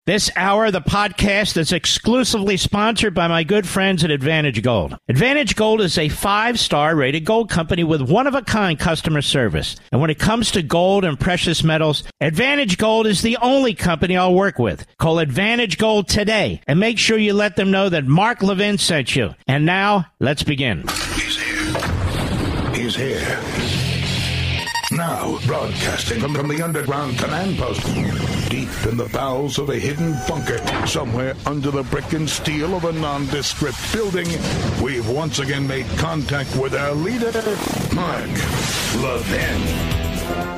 This hour of the podcast is exclusively sponsored by my good friends at Advantage Gold. Advantage Gold is a 5-star rated gold company with one-of-a-kind customer service. And when it comes to gold and precious metals, Advantage Gold is the only company I'll work with. Call Advantage Gold today and make sure you let them know that Mark Levin sent you. And now, let's begin. He's here. He's here. Now, broadcasting from the underground command post, deep in the bowels of a hidden bunker, somewhere under the brick and steel of a nondescript building, we've once again made contact with our leader, Mark Levin.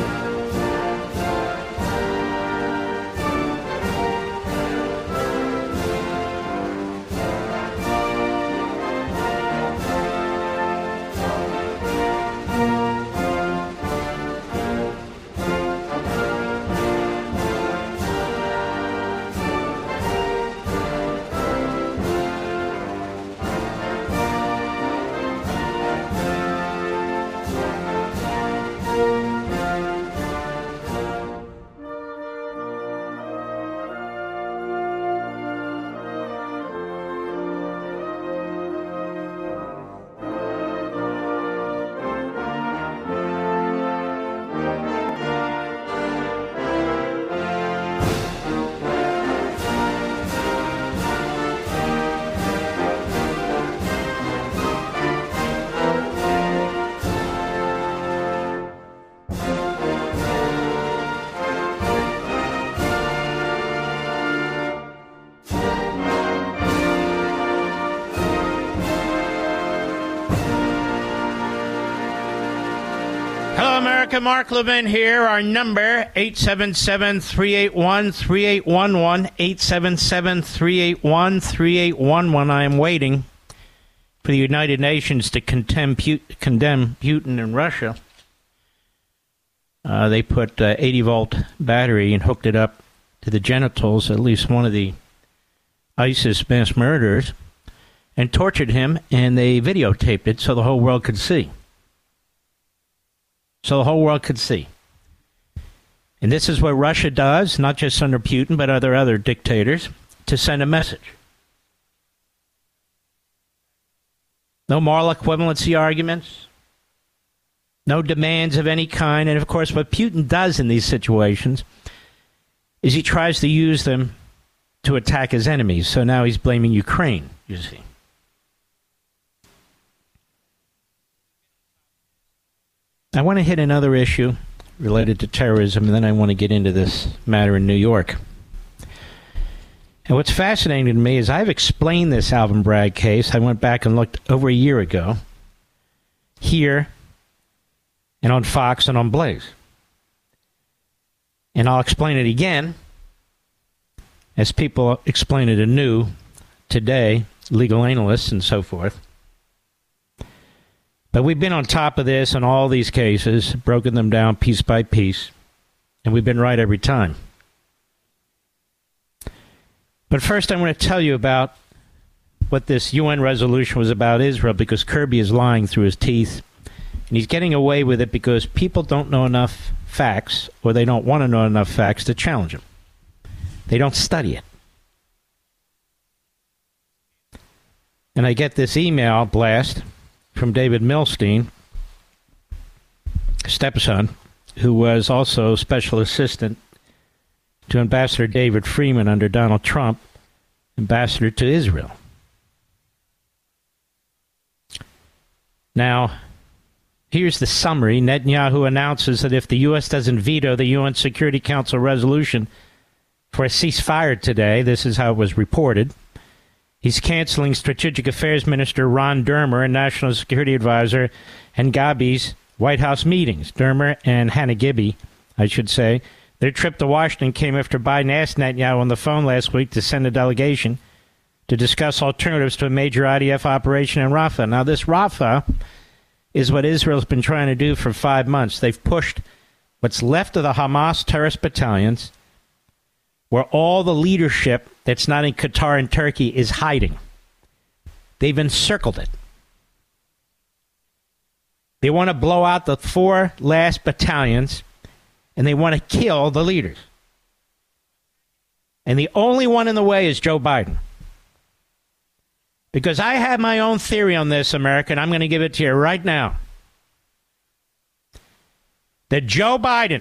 Mark Levin here. Our number, 877-381-3811, 877-381-3811. I am waiting for the United Nations to condemn Putin in Russia. They put 80-volt battery and hooked it up to the genitals, at least one of the ISIS mass murderers, and tortured him, and they videotaped it so the whole world could see. So the whole world could see. And this is what Russia does, not just under Putin, but other dictators, to send a message. No moral equivalency arguments. No demands of any kind. And, of course, what Putin does in these situations is he tries to use them to attack his enemies. So now he's blaming Ukraine, you see. I want to hit another issue related to terrorism, and then I want to get into this matter in New York. And what's fascinating to me is I've explained this Alvin Bragg case. I went back and looked over a year ago, here, and on Fox and on Blaze. And I'll explain it again, as people explain it anew today, legal analysts and so forth. But we've been on top of this in all these cases, broken them down piece by piece, and we've been right every time. But first I want to tell you about what this UN resolution was about Israel, because Kirby is lying through his teeth, and he's getting away with it because people don't know enough facts, or they don't want to know enough facts to challenge him. They don't study it. And I get this email blast from David Milstein, stepson, who was also special assistant to Ambassador David Freeman under Donald Trump, ambassador to Israel. Now, here's the summary. Netanyahu announces that if the U.S. doesn't veto the UN Security Council resolution for a ceasefire today, this is how it was reported, he's canceling Strategic Affairs Minister Ron Dermer and National Security Advisor Gabi's White House meetings. Dermer and Gibby, I should say. Their trip to Washington came after Biden asked Netanyahu on the phone last week to send a delegation to discuss alternatives to a major IDF operation in Rafah. Now, this Rafah is what Israel's been trying to do for 5 months. They've pushed what's left of the Hamas terrorist battalions, where all the leadership that's not in Qatar and Turkey is hiding. They've encircled it. They want to blow out the 4 last battalions, and they want to kill the leaders. And the only one in the way is Joe Biden. Because I have my own theory on this, America, and I'm going to give it to you right now. That Joe Biden,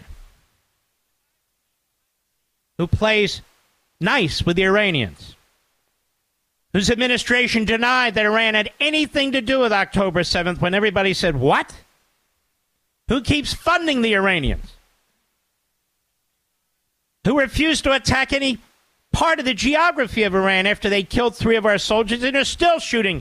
who plays nice with the Iranians, whose administration denied that Iran had anything to do with October 7th when everybody said, what? Who keeps funding the Iranians? Who refused to attack any part of the geography of Iran after they killed 3 of our soldiers and are still shooting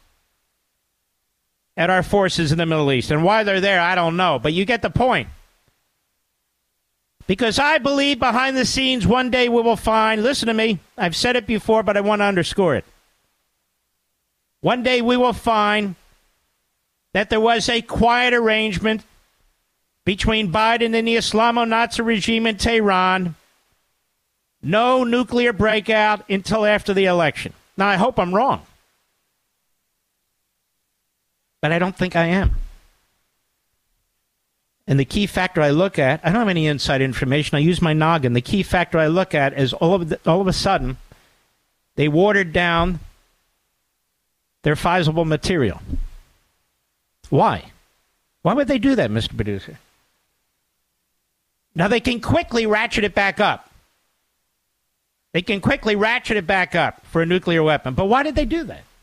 at our forces in the Middle East. And why they're there, I don't know. But you get the point. Because I believe behind the scenes, one day we will find, listen to me, I've said it before, but I want to underscore it. One day we will find that there was a quiet arrangement between Biden and the Islamo-Nazi regime in Tehran. No nuclear breakout until after the election. Now, I hope I'm wrong. But I don't think I am. And the key factor I look at, I don't have any inside information. I use my noggin. The key factor I look at is all of a sudden, they watered down their fissile material. Why? Why would they do that, Mr. Producer? Now, they can quickly ratchet it back up. They can quickly ratchet it back up for a nuclear weapon. But why did they do that?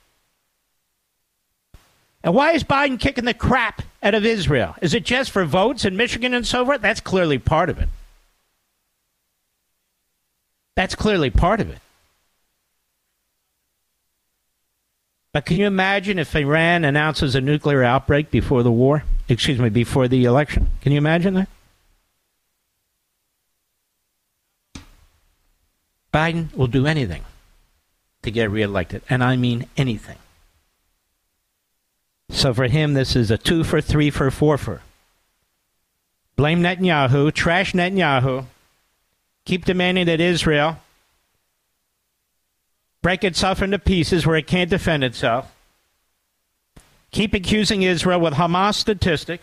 And why is Biden kicking the crap out of Israel? Is it just for votes in Michigan and so forth? That's clearly part of it. That's clearly part of it. But can you imagine if Iran announces a nuclear outbreak before the war? Before the election? Can you imagine that? Biden will do anything to get reelected, and I mean anything. So for him, this is a 2 for, 3 for, 4 for. Blame Netanyahu, trash Netanyahu, keep demanding that Israel break itself into pieces where it can't defend itself, keep accusing Israel with Hamas statistics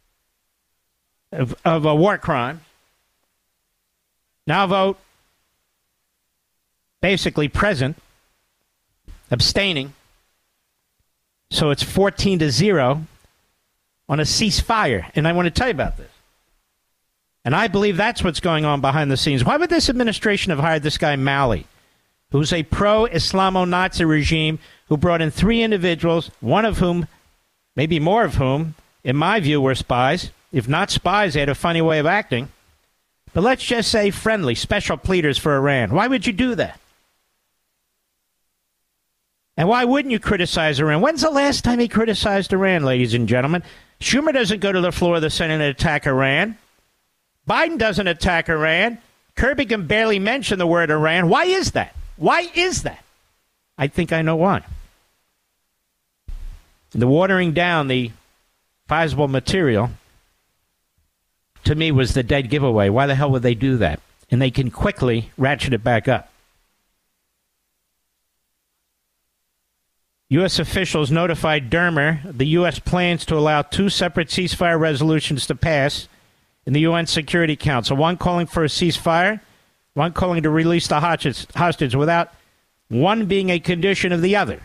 of a war crime, now vote basically present, abstaining. So it's 14-0 on a ceasefire. And I want to tell you about this. And I believe that's what's going on behind the scenes. Why would this administration have hired this guy Malley, who's a pro-Islamo-Nazi regime, who brought in 3 individuals, one of whom, maybe more of whom, in my view, were spies. If not spies, they had a funny way of acting. But let's just say friendly, special pleaders for Iran. Why would you do that? And why wouldn't you criticize Iran? When's the last time he criticized Iran, ladies and gentlemen? Schumer doesn't go to the floor of the Senate and attack Iran. Biden doesn't attack Iran. Kirby can barely mention the word Iran. Why is that? Why is that? I think I know why. The watering down the fissile material, to me, was the dead giveaway. Why the hell would they do that? And they can quickly ratchet it back up. U.S. officials notified Dermer the U.S. plans to allow 2 separate ceasefire resolutions to pass in the UN Security Council, one calling for a ceasefire, one calling to release the hostage without one being a condition of the other.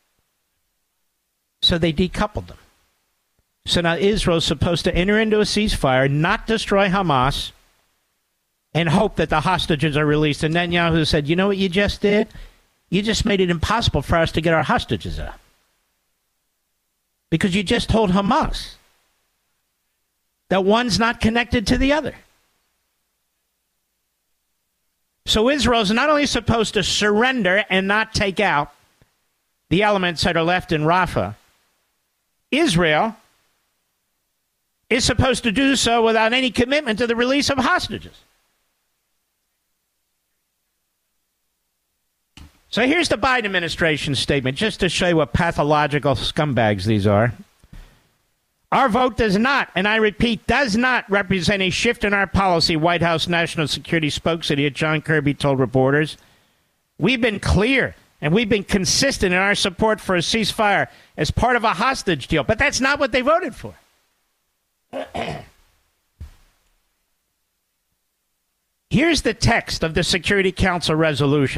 So they decoupled them. So now Israel's supposed to enter into a ceasefire, not destroy Hamas, and hope that the hostages are released. And Netanyahu said, you know what you just did? You just made it impossible for us to get our hostages out. Because you just told Hamas that one's not connected to the other. So Israel's not only supposed to surrender and not take out the elements that are left in Rafah, Israel is supposed to do so without any commitment to the release of hostages. So here's the Biden administration statement, just to show you what pathological scumbags these are. Our vote does not, and I repeat, does not represent a shift in our policy, White House National Security spokesman John Kirby told reporters. We've been clear, and we've been consistent in our support for a ceasefire as part of a hostage deal. But that's not what they voted for. Here's the text of the Security Council resolution,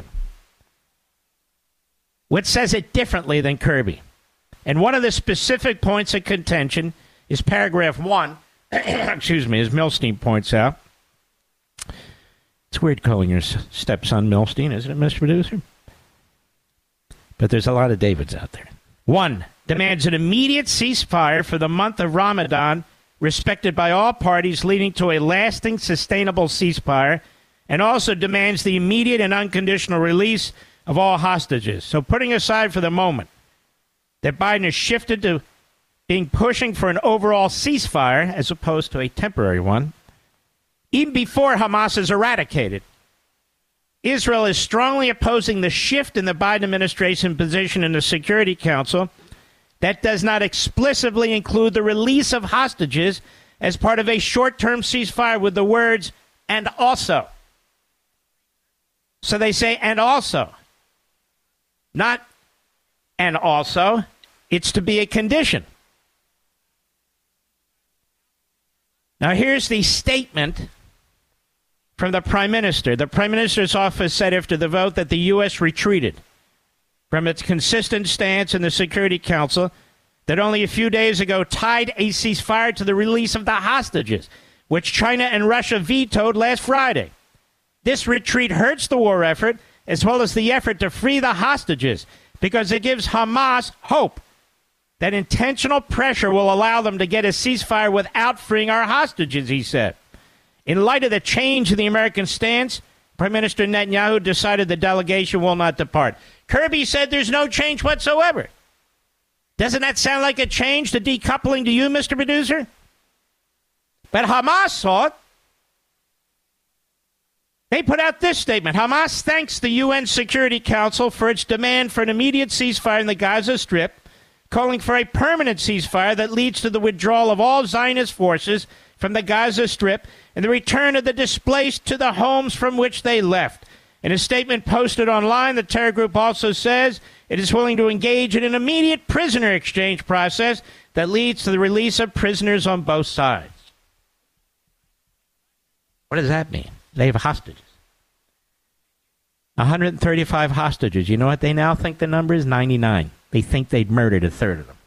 which says it differently than Kirby. And one of the specific points of contention is paragraph 1, excuse me, as Milstein points out. It's weird calling your stepson Milstein, isn't it, Mr. Producer? But there's a lot of Davids out there. 1, demands an immediate ceasefire for the month of Ramadan, respected by all parties, leading to a lasting, sustainable ceasefire, and also demands the immediate and unconditional release of all hostages. So putting aside for the moment that Biden has shifted to pushing for an overall ceasefire as opposed to a temporary one, even before Hamas is eradicated, Israel is strongly opposing the shift in the Biden administration position in the Security Council that does not explicitly include the release of hostages as part of a short-term ceasefire with the words, and also. So they say, and also. Not, and also. It's to be a condition. Now, here's the statement from the Prime Minister. The Prime Minister's office said after the vote that the U.S. retreated from its consistent stance in the Security Council that only a few days ago tied a ceasefire to the release of the hostages, which China and Russia vetoed last Friday. This retreat hurts the war effort as well as the effort to free the hostages because it gives Hamas hope that intentional pressure will allow them to get a ceasefire without freeing our hostages, he said. In light of the change in the American stance, Prime Minister Netanyahu decided the delegation will not depart. Kirby said there's no change whatsoever. Doesn't that sound like a change to decoupling to you, Mr. Producer? But Hamas saw it. They put out this statement. Hamas thanks the UN Security Council for its demand for an immediate ceasefire in the Gaza Strip, calling for a permanent ceasefire that leads to the withdrawal of all Zionist forces from the Gaza Strip and the return of the displaced to the homes from which they left. In a statement posted online, the terror group also says it is willing to engage in an immediate prisoner exchange process that leads to the release of prisoners on both sides. What does that mean? They have hostages. 135 hostages. You know what they now think the number is? 99. They think they'd murdered a third of them.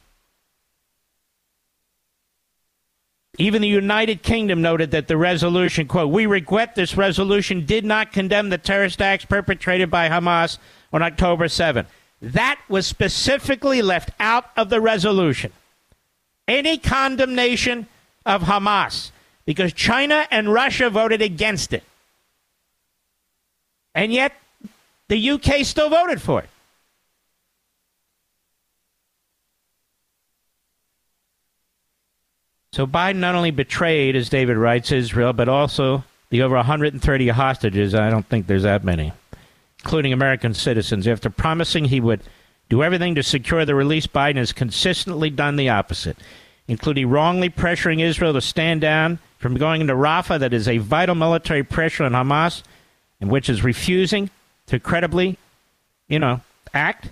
Even the United Kingdom noted that the resolution, quote, "We regret this resolution did not condemn the terrorist acts perpetrated by Hamas on October 7th. That was specifically left out of the resolution. Any condemnation of Hamas, because China and Russia voted against it. And yet, the UK still voted for it. So Biden not only betrayed, as David writes, Israel, but also the over 130 hostages. I don't think there's that many, including American citizens. After promising he would do everything to secure the release, Biden has consistently done the opposite, including wrongly pressuring Israel to stand down from going into Rafah, that is a vital military pressure on Hamas, and which is refusing to credibly, act.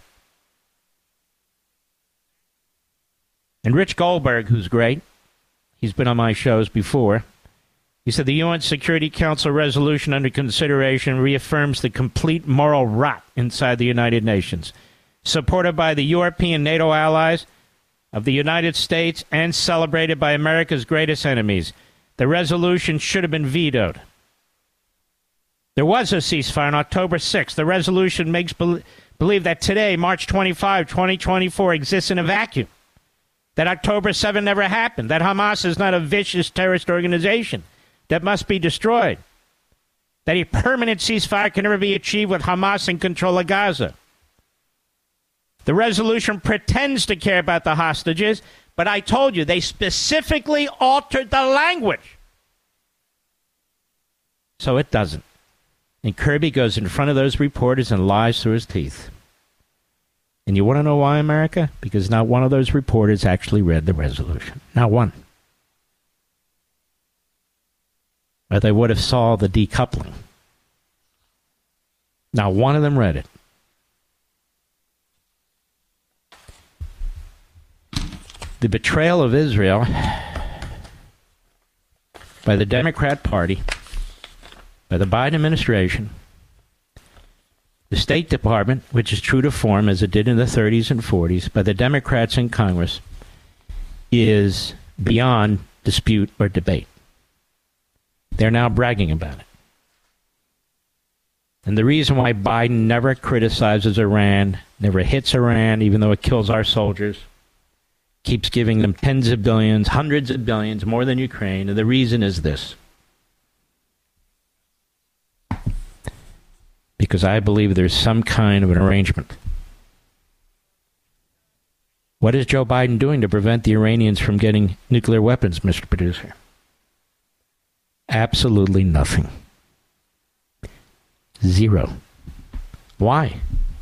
And Rich Goldberg, who's great, he's been on my shows before, he said the UN Security Council resolution under consideration reaffirms the complete moral rot inside the United Nations, supported by the European NATO allies of the United States and celebrated by America's greatest enemies. The resolution should have been vetoed. There was a ceasefire on October 6th. The resolution makes believe that today, March 25, 2024, exists in a vacuum. That October 7 never happened. That Hamas is not a vicious terrorist organization that must be destroyed. That a permanent ceasefire can never be achieved with Hamas in control of Gaza. The resolution pretends to care about the hostages, but I told you, they specifically altered the language. So it doesn't. And Kirby goes in front of those reporters and lies through his teeth. And you want to know why, America? Because not one of those reporters actually read the resolution. Not one. But they would have saw the decoupling. Not one of them read it. The betrayal of Israel by the Democrat Party by the Biden administration, the State Department, which is true to form as it did in the 30s and 40s, by the Democrats in Congress, is beyond dispute or debate. They're now bragging about it. And the reason why Biden never criticizes Iran, never hits Iran, even though it kills our soldiers, keeps giving them tens of billions, hundreds of billions, more than Ukraine, and the reason is this. Because I believe there's some kind of an arrangement. What is Joe Biden doing to prevent the Iranians from getting nuclear weapons, Mr. Producer? Absolutely nothing. Zero. Why?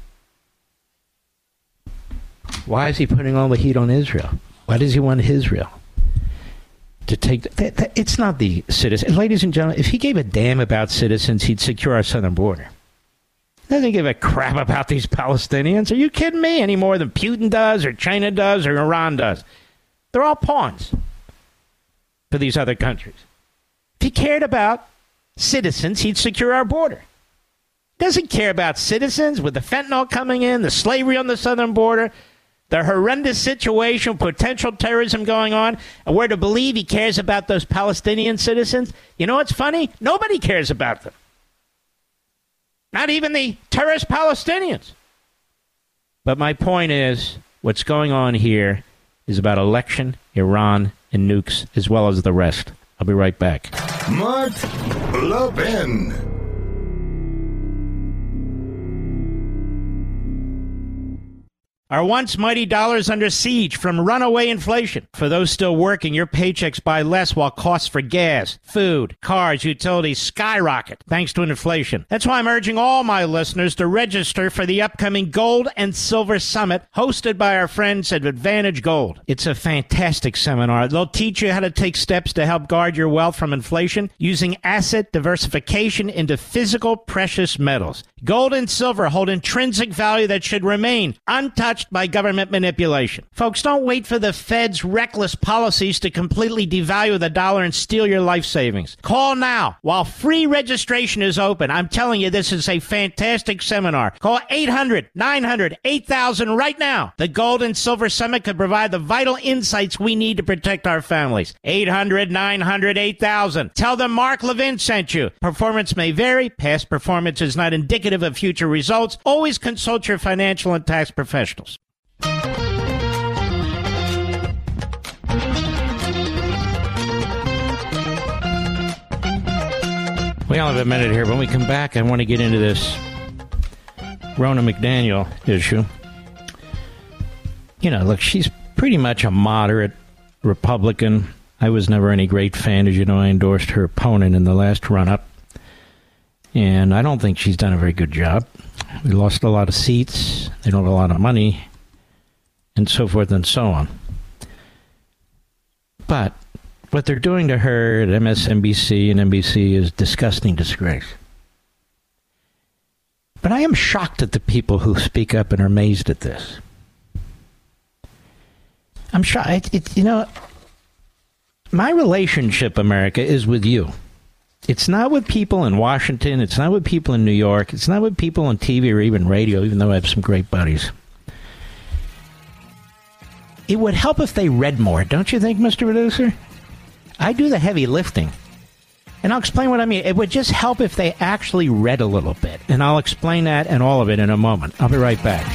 Why is he putting all the heat on Israel? Why does he want Israel to take... It's not the citizens. Ladies and gentlemen, if he gave a damn about citizens, he'd secure our southern border. He doesn't give a crap about these Palestinians. Are you kidding me? Any more than Putin does, or China does, or Iran does. They're all pawns for these other countries. If he cared about citizens, he'd secure our border. Doesn't care about citizens with the fentanyl coming in, the slavery on the southern border, the horrendous situation, potential terrorism going on, and we're to believe he cares about those Palestinian citizens. You know what's funny? Nobody cares about them. Not even the terrorist Palestinians. But my point is, what's going on here is about election, Iran, and nukes, as well as the rest. I'll be right back. Mark Levin. Our once mighty dollars under siege from runaway inflation. For those still working, your paychecks buy less while costs for gas, food, cars, utilities skyrocket thanks to inflation. That's why I'm urging all my listeners to register for the upcoming Gold and Silver Summit hosted by our friends at Advantage Gold. It's a fantastic seminar. They'll teach you how to take steps to help guard your wealth from inflation using asset diversification into physical precious metals. Gold and silver hold intrinsic value that should remain untouched by government manipulation. Folks, don't wait for the Fed's reckless policies to completely devalue the dollar and steal your life savings. Call now while free registration is open. I'm telling you, this is a fantastic seminar. Call 800-900-8000 right now. The Gold and Silver Summit could provide the vital insights we need to protect our families. 800-900-8000. Tell them Mark Levin sent you. Performance may vary. Past performance is not indicative of future results. Always consult your financial and tax professionals. We only have a minute here. When we come back, I want to get into this Ronna McDaniel issue. You know, look, she's pretty much a moderate Republican. I was never any great fan. As you know, I endorsed her opponent in the last run-up. And I don't think she's done a very good job. We lost a lot of seats. They don't have a lot of money. And so forth and so on. But what they're doing to her at MSNBC and NBC is disgusting disgrace. But I am shocked at the people who speak up and are amazed at this. I'm shocked. You know, my relationship, America, is with you. It's not with people in Washington. It's not with people in New York. It's not with people on TV or even radio, even though I have some great buddies. It would help if they read more, don't you think, Mr. Producer? I do the heavy lifting. And I'll explain what I mean. It would just help if they actually read a little bit. And I'll explain that and all of it in a moment. I'll be right back.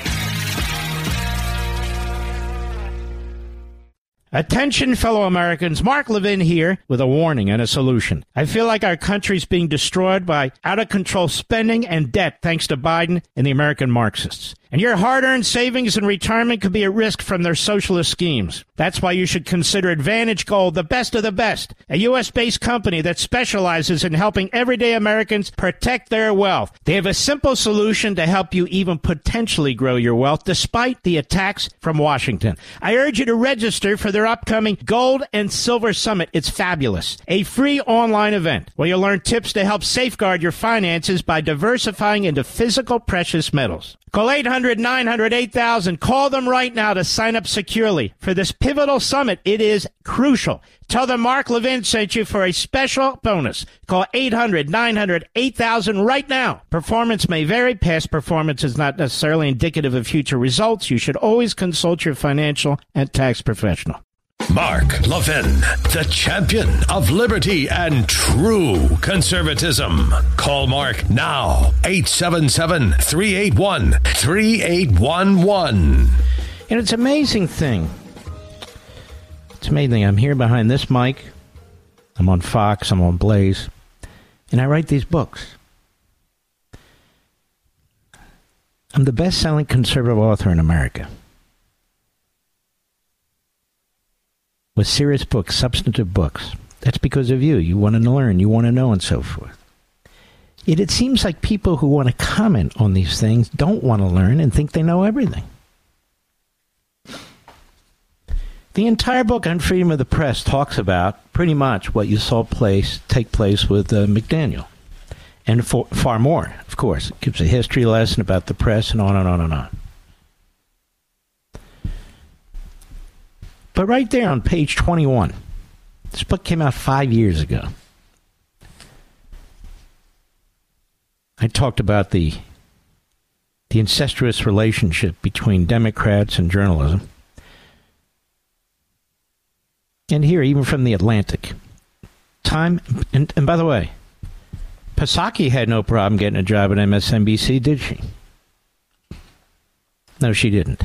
Attention, fellow Americans. Mark Levin here with a warning and a solution. I feel like our country's being destroyed by out-of-control spending and debt thanks to Biden and the American Marxists. And your hard-earned savings and retirement could be at risk from their socialist schemes. That's why you should consider Advantage Gold, the best of the best, a U.S.-based company that specializes in helping everyday Americans protect their wealth. They have a simple solution to help you even potentially grow your wealth despite the attacks from Washington. I urge you to register for their upcoming Gold and Silver Summit. It's fabulous. A free online event where you'll learn tips to help safeguard your finances by diversifying into physical precious metals. Call 800-900-8000. Call them right now to sign up securely for this pivotal summit. It is crucial. Tell them Mark Levin sent you for a special bonus. Call 800-900-8000 right now. Performance may vary. Past performance is not necessarily indicative of future results. You should always consult your financial and tax professional. Mark Levin, the champion of liberty and true conservatism. Call Mark now, 877-381-3811. And it's an amazing thing. It's amazing. I'm here behind this mic. I'm on Fox. I'm on Blaze. And I write these books. I'm the best-selling conservative author in America. With serious books, substantive books. That's because of you. You want to learn, you want to know, and so forth. Yet it seems like people who want to comment on these things don't want to learn and think they know everything. The entire book on freedom of the press talks about pretty much what you saw take place with McDaniel. And far more, of course. It gives a history lesson about the press and on and on and on. But right there on page 21, this book came out 5 years ago. I talked about the incestuous relationship between Democrats and journalism. And here, even from the Atlantic, Time, and by the way, Psaki had no problem getting a job at MSNBC, did she? No, she didn't.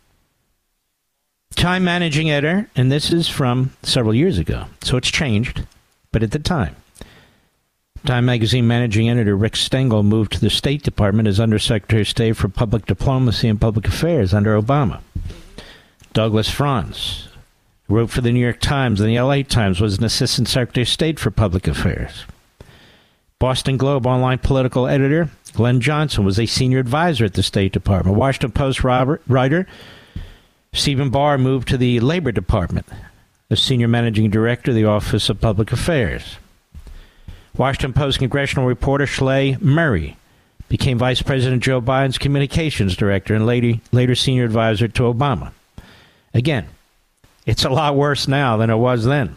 Time managing editor, and this is from several years ago, so it's changed, but at the time, Time magazine managing editor Rick Stengel moved to the State Department as Undersecretary of State for Public Diplomacy and Public Affairs under Obama. Douglas Franz, who wrote for the New York Times and the LA Times, was an Assistant Secretary of State for Public Affairs. Boston Globe online political editor Glenn Johnson was a senior advisor at the State Department. Washington Post writer Stephen Barr moved to the Labor Department as Senior Managing Director of the Office of Public Affairs. Washington Post congressional reporter Schley Murray became Vice President Joe Biden's Communications Director and later Senior Advisor to Obama. Again, it's a lot worse now than it was then.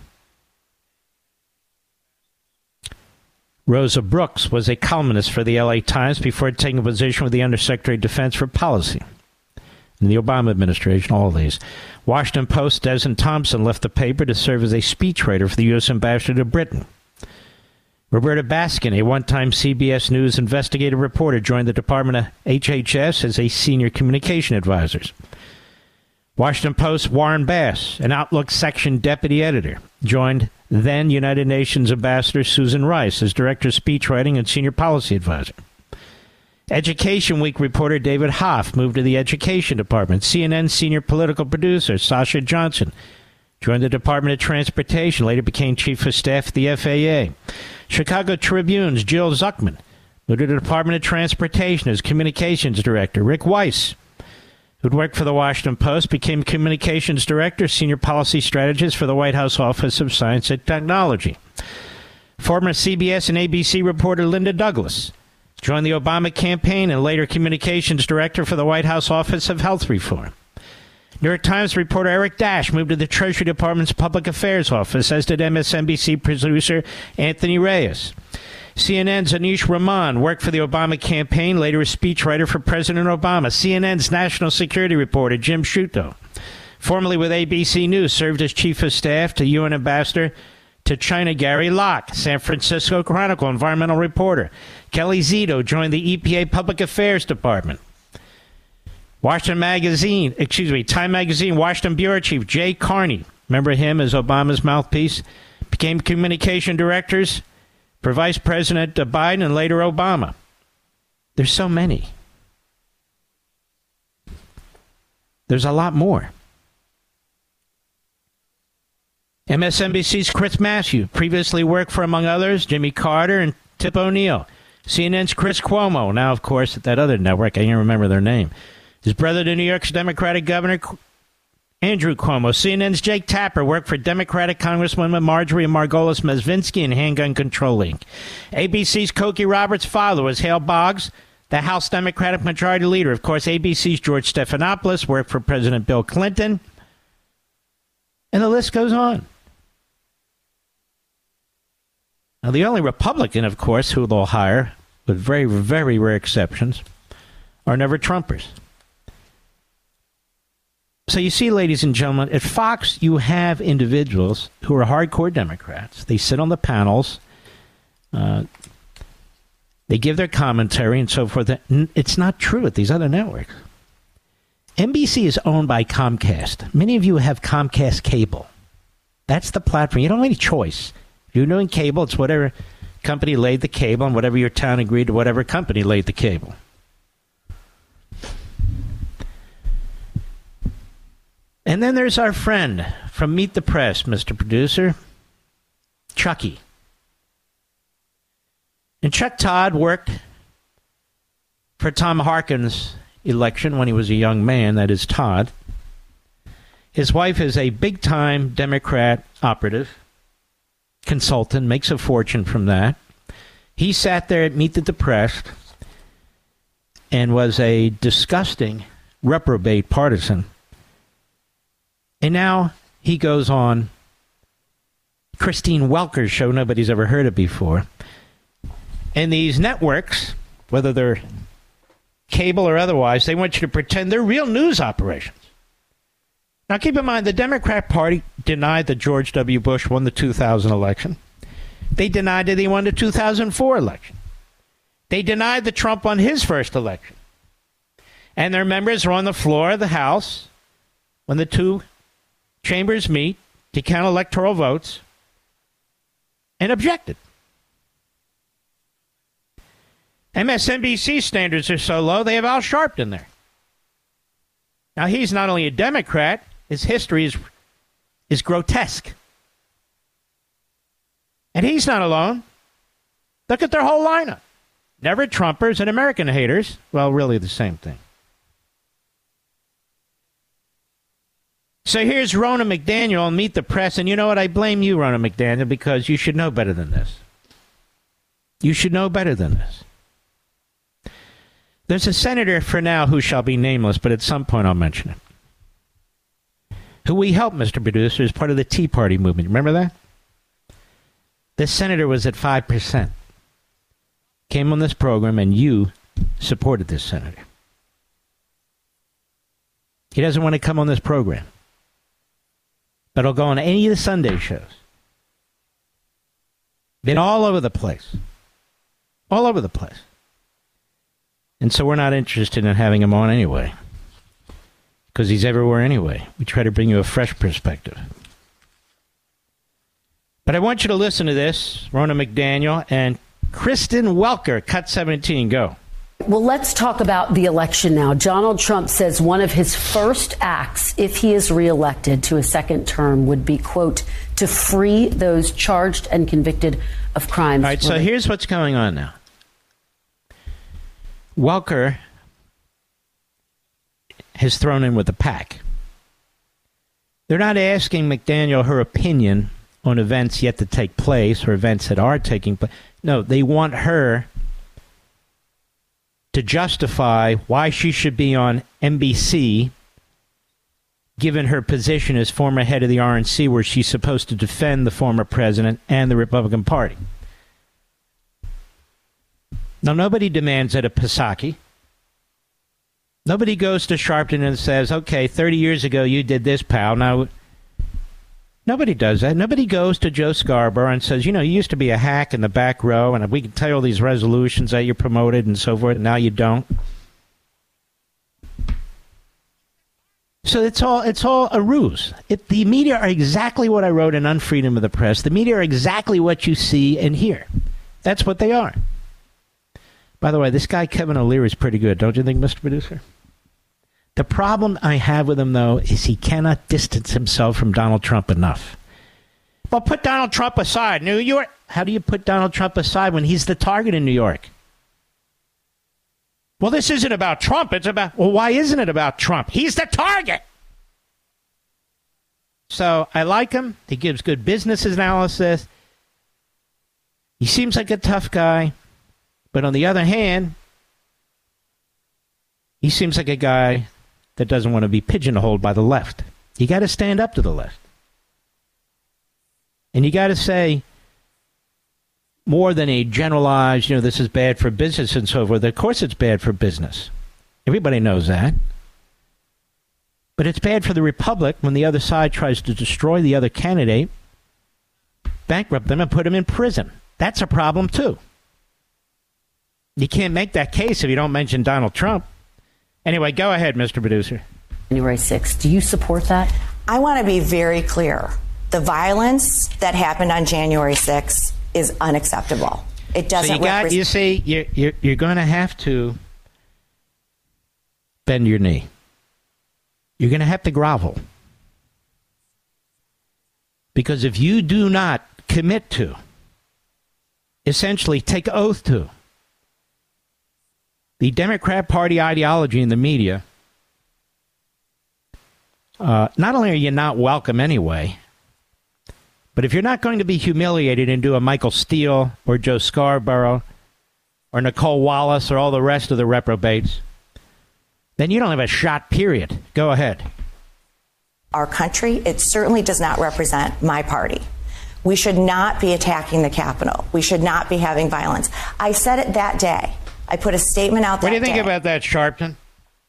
Rosa Brooks was a columnist for the LA Times before taking a position with the Undersecretary of Defense for Policy. In the Obama administration, all of these. Washington Post Desmond Thompson left the paper to serve as a speechwriter for the U.S. Ambassador to Britain. Roberta Baskin, a one-time CBS News investigative reporter, joined the Department of HHS as a senior communication advisor. Washington Post Warren Bass, an Outlook section deputy editor, joined then United Nations Ambassador Susan Rice as director of speechwriting and senior policy advisor. Education Week reporter David Hoff moved to the Education Department. CNN senior political producer Sasha Johnson joined the Department of Transportation, later became chief of staff at the FAA. Chicago Tribune's Jill Zuckman moved to the Department of Transportation as communications director. Rick Weiss, who'd worked for the Washington Post, became communications director, senior policy strategist for the White House Office of Science and Technology. Former CBS and ABC reporter Linda Douglas joined the Obama campaign and later communications director for the White House Office of Health Reform. New York Times reporter Eric Dash moved to the Treasury Department's Public Affairs Office, as did MSNBC producer Anthony Reyes. CNN's Anish Raman worked for the Obama campaign, later a speechwriter for President Obama. CNN's national security reporter Jim Sciutto, formerly with ABC News, served as chief of staff to UN Ambassador to China Gary Locke. San Francisco Chronicle environmental reporter Kelly Zito joined the EPA Public Affairs Department. Time Magazine, Washington Bureau Chief Jay Carney, remember him as Obama's mouthpiece, became communication directors for Vice President Biden and later Obama. There's so many. There's a lot more. MSNBC's Chris Matthews previously worked for, among others, Jimmy Carter and Tip O'Neill. CNN's Chris Cuomo, now, of course, at that other network, I can't remember their name. His brother to New York's Democratic Governor Andrew Cuomo. CNN's Jake Tapper worked for Democratic Congresswoman Marjorie Margolis Mezvinsky and Handgun Control Inc. ABC's Cokie Roberts' father was Hale Boggs, the House Democratic Majority Leader. Of course, ABC's George Stephanopoulos worked for President Bill Clinton. And the list goes on. Now, the only Republican, of course, who they'll hire, with very, very rare exceptions, are never Trumpers. So you see, ladies and gentlemen, at Fox, you have individuals who are hardcore Democrats. They sit on the panels. They give their commentary and so forth. It's not true at these other networks. NBC is owned by Comcast. Many of you have Comcast cable. That's the platform. You don't have any choice. If you're doing cable, it's whatever company laid the cable, and whatever your town agreed to, whatever company laid the cable. And then there's our friend from Meet the Press, Mr. Producer, Chucky. And Chuck Todd worked for Tom Harkin's election when he was a young man, that is Todd. His wife is a big-time Democrat operative, consultant, makes a fortune from that. He sat there at Meet the Depressed and was a disgusting reprobate partisan. And now he goes on Christine Welker's show, nobody's ever heard of before. And these networks, whether they're cable or otherwise, they want you to pretend they're real news operations. Now, keep in mind, the Democrat Party denied that George W. Bush won the 2000 election. They denied that he won the 2004 election. They denied that Trump won his first election. And their members are on the floor of the House when the two chambers meet to count electoral votes and objected. MSNBC standards are so low, they have Al Sharpton there. Now, he's not only a Democrat, his history is grotesque. And he's not alone. Look at their whole lineup. Never Trumpers and American haters. Well, really the same thing. So here's Ronna McDaniel on Meet the Press. And you know what? I blame you, Ronna McDaniel, because you should know better than this. You should know better than this. There's a senator for now who shall be nameless, but at some point I'll mention it, who we helped, Mr. Producer, as part of the Tea Party movement. Remember that? This senator was at 5%. Came on this program, and you supported this senator. He doesn't want to come on this program, but he'll go on any of the Sunday shows. Been all over the place. All over the place. And so we're not interested in having him on anyway, because he's everywhere anyway. We try to bring you a fresh perspective. But I want you to listen to this, Ronna McDaniel and Kristen Welker, Cut 17, go. Well, let's talk about the election now. Donald Trump says one of his first acts, if he is reelected to a second term, would be, quote, to free those charged and convicted of crimes. All right, so here's what's going on now. Welker has thrown in with the pack. They're not asking McDaniel her opinion on events yet to take place or events that are taking place. No, they want her to justify why she should be on NBC, given her position as former head of the RNC, where she's supposed to defend the former president and the Republican Party. Now, nobody demands that of Psaki. Nobody goes to Sharpton and says, okay, 30 years ago you did this, pal. Now, nobody does that. Nobody goes to Joe Scarborough and says, you know, you used to be a hack in the back row, and we can tell you all these resolutions that you promoted and so forth, and now you don't. So it's all a ruse. The media are exactly what I wrote in Unfreedom of the Press. The media are exactly what you see and hear. That's what they are. By the way, this guy Kevin O'Leary is pretty good, don't you think, Mr. Producer? The problem I have with him, though, is he cannot distance himself from Donald Trump enough. Well, put Donald Trump aside. New York. How do you put Donald Trump aside when he's the target in New York? Well, this isn't about Trump. It's about, well, why isn't it about Trump? He's the target. So I like him. He gives good business analysis. He seems like a tough guy. But on the other hand, He seems like a guy that doesn't want to be pigeonholed by the left. You got to stand up to the left. And you got to say more than a generalized, this is bad for business and so forth. Of course it's bad for business. Everybody knows that. But it's bad for the republic when the other side tries to destroy the other candidate, bankrupt them, and put them in prison. That's a problem, too. You can't make that case if you don't mention Donald Trump. Anyway, go ahead, Mr. Producer. January 6th. Do you support that? I want to be very clear. The violence that happened on January 6th is unacceptable. It doesn't. So you're going to have to bend your knee. You're going to have to grovel. Because if you do not commit to, essentially take oath to, the Democrat Party ideology in the media, not only are you not welcome anyway, but if you're not going to be humiliated and do a Michael Steele or Joe Scarborough or Nicole Wallace or all the rest of the reprobates, then you don't have a shot, period. Go ahead. Our country, it certainly does not represent my party. We should not be attacking the Capitol. We should not be having violence. I said it that day. I put a statement out that day. What do you think about that, Sharpton?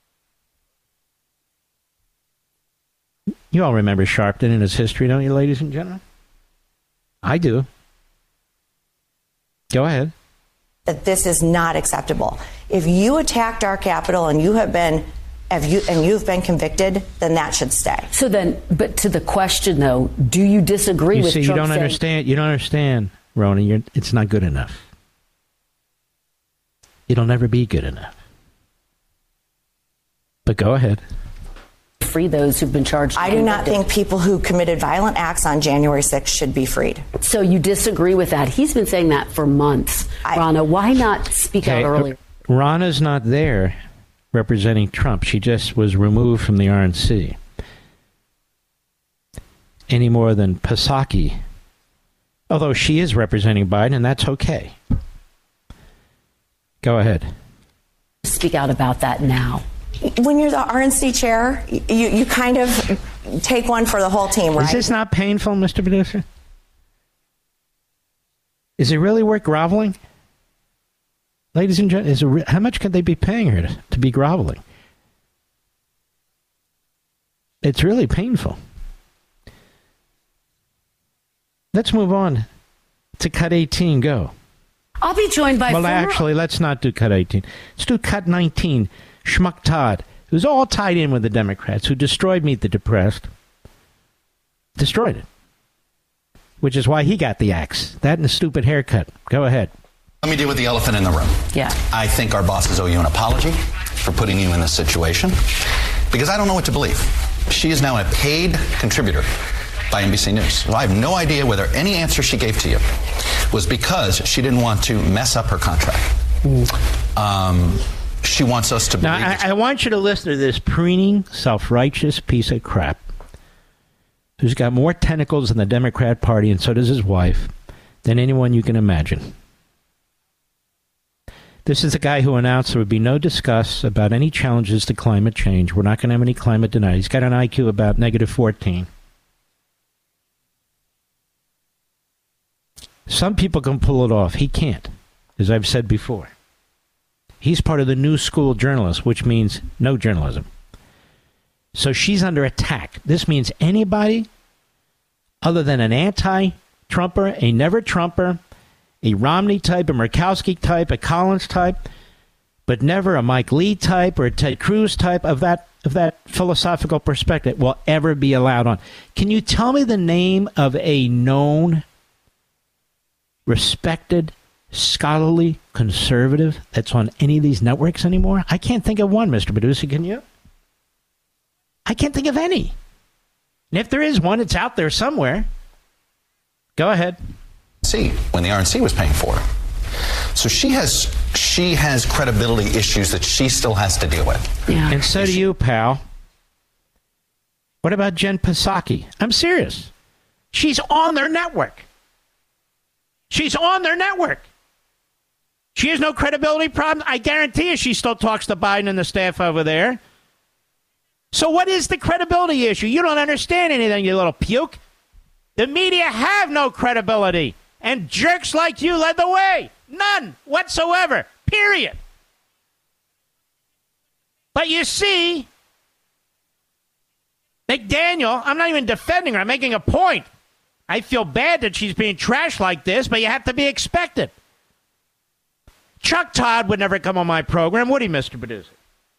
You all remember Sharpton and his history, don't you, ladies and gentlemen? I do. Go ahead. That this is not acceptable. If you attacked our Capitol and you've been convicted, then that should stay. So then, but to the question though, do you disagree with Trump? You don't understand. You don't understand, Roni. It's not good enough. It'll never be good enough. But go ahead. Free those who've been charged. I do not think people who committed violent acts on January 6th should be freed. So you disagree with that? He's been saying that for months. Rana, why not speak out earlier? Rana's not there representing Trump. She just was removed from the RNC. Any more than Psaki. Although she is representing Biden, and that's okay. Go ahead. Speak out about that now. When you're the RNC chair, you kind of take one for the whole team, right? Is this not painful, Mr. Producer? Is it really worth groveling? Ladies and gentlemen, how much could they be paying her to be groveling? It's really painful. Let's move on to Cut 18. Go. I'll be joined by actually, let's not do Cut 18. Let's do Cut 19. Schmuck Todd, who's all tied in with the Democrats, who destroyed Meet the Depressed. Destroyed it. Which is why he got the axe. That and the stupid haircut. Go ahead. Let me deal with the elephant in the room. Yeah. I think our bosses owe you an apology for putting you in this situation, because I don't know what to believe. She is now a paid contributor by NBC News. So I have no idea whether any answer she gave to you was because she didn't want to mess up her contract. She wants us to believe. Now, I want you to listen to this preening, self-righteous piece of crap who's got more tentacles in the Democrat Party, and so does his wife, than anyone you can imagine. This is the guy who announced there would be no discuss about any challenges to climate change. We're not going to have any climate denial. He's got an IQ about -14. Some people can pull it off. He can't, as I've said before. He's part of the new school journalists, which means no journalism. So she's under attack. This means anybody other than an anti-Trumper, a never-Trumper, a Romney type, a Murkowski type, a Collins type, but never a Mike Lee type or a Ted Cruz type of that philosophical perspective will ever be allowed on. Can you tell me the name of a known, respected, scholarly conservative that's on any of these networks anymore? I can't think of one, Mr. Producer. Can you? I can't think of any. And if there is one, it's out there somewhere. Go ahead. See, when the RNC was paying for her. So she has credibility issues that she still has to deal with. Yeah. And so do you, pal. What about Jen Psaki? I'm serious. She's on their network. She's on their network. She has no credibility problem. I guarantee you she still talks to Biden and the staff over there. So what is the credibility issue? You don't understand anything, you little puke. The media have no credibility. And jerks like you led the way. None whatsoever. Period. But you see, McDaniel, I'm not even defending her. I'm making a point. I feel bad that she's being trashed like this, but you have to be expected. Chuck Todd would never come on my program, would he, Mr. Producer?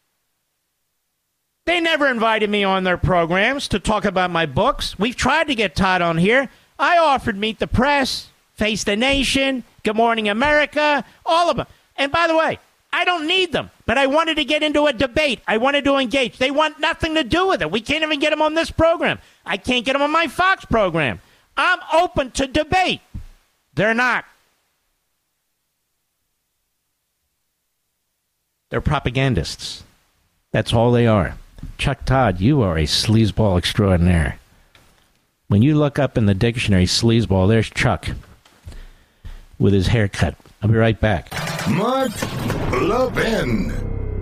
They never invited me on their programs to talk about my books. We've tried to get Todd on here. I offered Meet the Press, Face the Nation, Good Morning America, all of them. And by the way, I don't need them, but I wanted to get into a debate. I wanted to engage. They want nothing to do with it. We can't even get them on this program. I can't get them on my Fox program. I'm open to debate. They're not. They're propagandists. That's all they are. Chuck Todd, you are a sleazeball extraordinaire. When you look up in the dictionary sleazeball, there's Chuck with his haircut. I'll be right back. Mark Levin.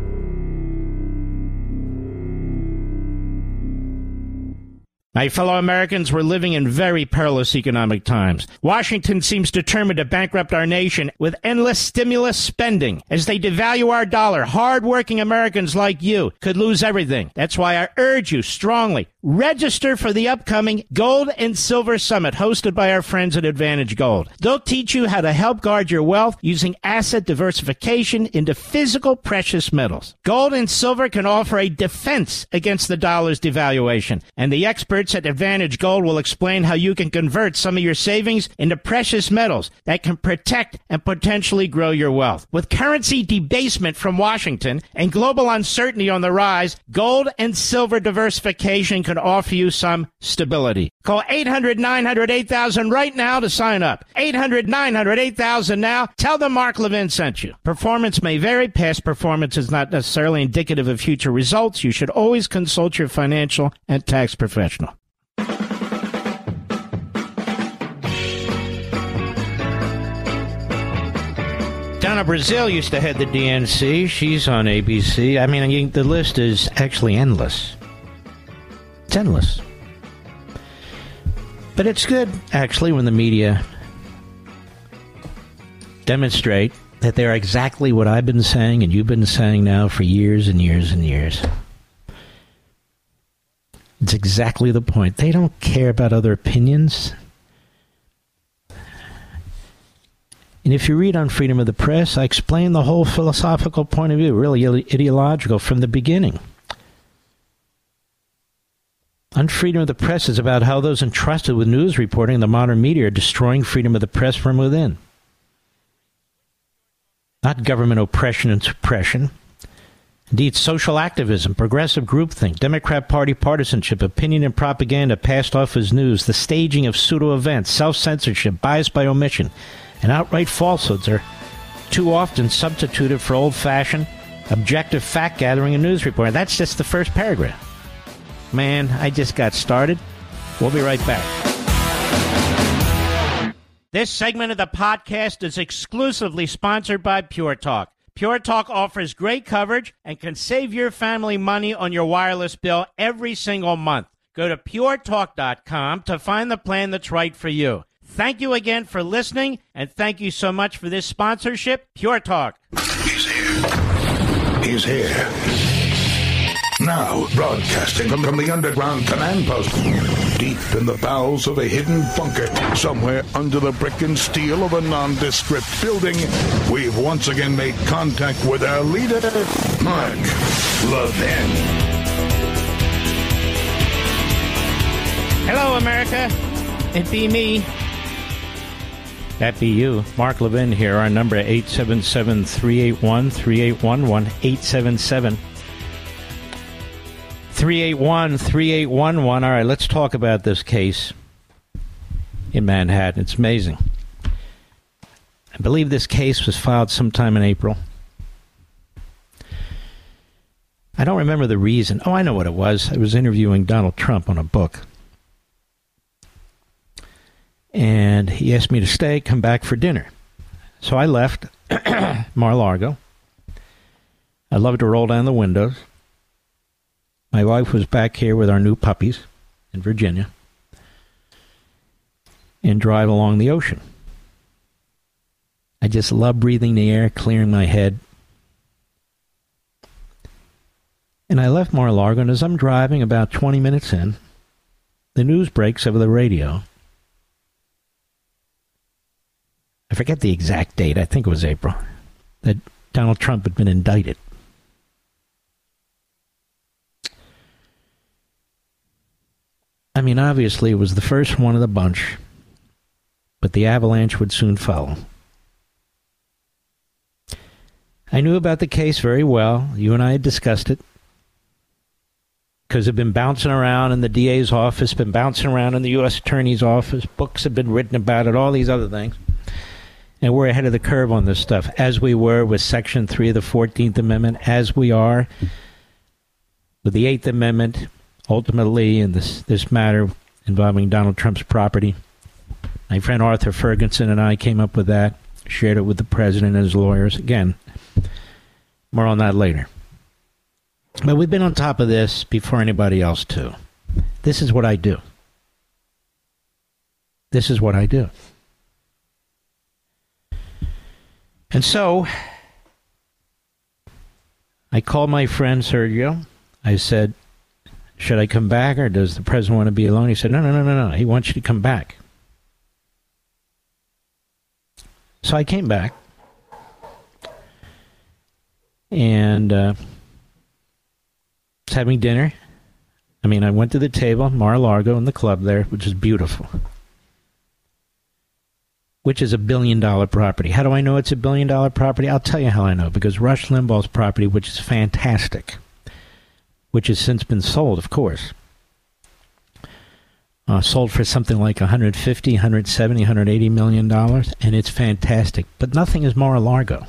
My fellow Americans, we're living in very perilous economic times. Washington seems determined to bankrupt our nation with endless stimulus spending. As they devalue our dollar, hard-working Americans like you could lose everything. That's why I urge you strongly, register for the upcoming Gold and Silver Summit hosted by our friends at Advantage Gold. They'll teach you how to help guard your wealth using asset diversification into physical precious metals. Gold and silver can offer a defense against the dollar's devaluation, and the experts at Advantage Gold will explain how you can convert some of your savings into precious metals that can protect and potentially grow your wealth. With currency debasement from Washington and global uncertainty on the rise, gold and silver diversification can offer you some stability. Call 800-900-8000 right now to sign up. 800-900-8000 now. Tell them Mark Levin sent you. Performance may vary. Past performance is not necessarily indicative of future results. You should always consult your financial and tax professional. Donna Brazile used to head the DNC. She's on ABC. I mean, the list is actually endless. It's endless. But it's good, actually, when the media demonstrate that they're exactly what I've been saying and you've been saying now for years and years and years. It's exactly the point. They don't care about other opinions. And if you read on Freedom of the Press, I explain the whole philosophical point of view, really ideological from the beginning. On Freedom of the Press is about how those entrusted with news reporting in the modern media are destroying freedom of the press from within. Not government oppression and suppression. Indeed, social activism, progressive groupthink, Democrat Party partisanship, opinion and propaganda passed off as news, the staging of pseudo-events, self-censorship, bias by omission, and outright falsehoods are too often substituted for old-fashioned, objective fact-gathering and news reporting. That's just the first paragraph. Man, I just got started. We'll be right back. This segment of the podcast is exclusively sponsored by Pure Talk. Pure Talk offers great coverage and can save your family money on your wireless bill every single month. Go to puretalk.com to find the plan that's right for you. Thank you again for listening, and thank you so much for this sponsorship, Pure Talk. He's here. He's here. Now, broadcasting from the underground command post, deep in the bowels of a hidden bunker, somewhere under the brick and steel of a nondescript building, we've once again made contact with our leader, Mark Levin. Hello, America. It be me. That be you. Mark Levin here. Our number 877-381-3811. 877-381-3811. All right, let's talk about this case in Manhattan. It's amazing. I believe this case was filed sometime in April. I don't remember the reason. Oh, I know what it was. I was interviewing Donald Trump on a book. And he asked me to stay, come back for dinner. So I left. Mar-a-Lago. I love to roll down the windows. My wife was back here with our new puppies in Virginia and drive along the ocean. I just love breathing the air, clearing my head. And I left Mar-a-Lago, and as I'm driving about 20 minutes in, the news breaks over the radio. I forget the exact date, I think it was April, that Donald Trump had been indicted. I mean, obviously, it was the first one of the bunch, but the avalanche would soon follow. I knew about the case very well. You and I had discussed it. Because it's been bouncing around in the DA's office, been bouncing around in the U.S. Attorney's office, books have been written about it, all these other things. And we're ahead of the curve on this stuff, as we were with Section 3 of the 14th Amendment, as we are with the 8th Amendment, ultimately in this matter involving Donald Trump's property. My friend Arthur Ferguson and I came up with that, shared it with the president and his lawyers. Again, more on that later. But we've been on top of this before anybody else, too. This is what I do. This is what I do. And so, I called my friend Sergio. I said, should I come back, or does the president want to be alone? He said, no. He wants you to come back. So I came back. And was having dinner. I mean, I went to the table, Mar-a-Lago, in the club there, which is beautiful. Which is $1 billion property. How do I know it's $1 billion property? I'll tell you how I know. Because Rush Limbaugh's property, which is fantastic, which has since been sold, of course, sold for something like $150, $170, $180 million, and it's fantastic. But nothing is Mar-a-Lago.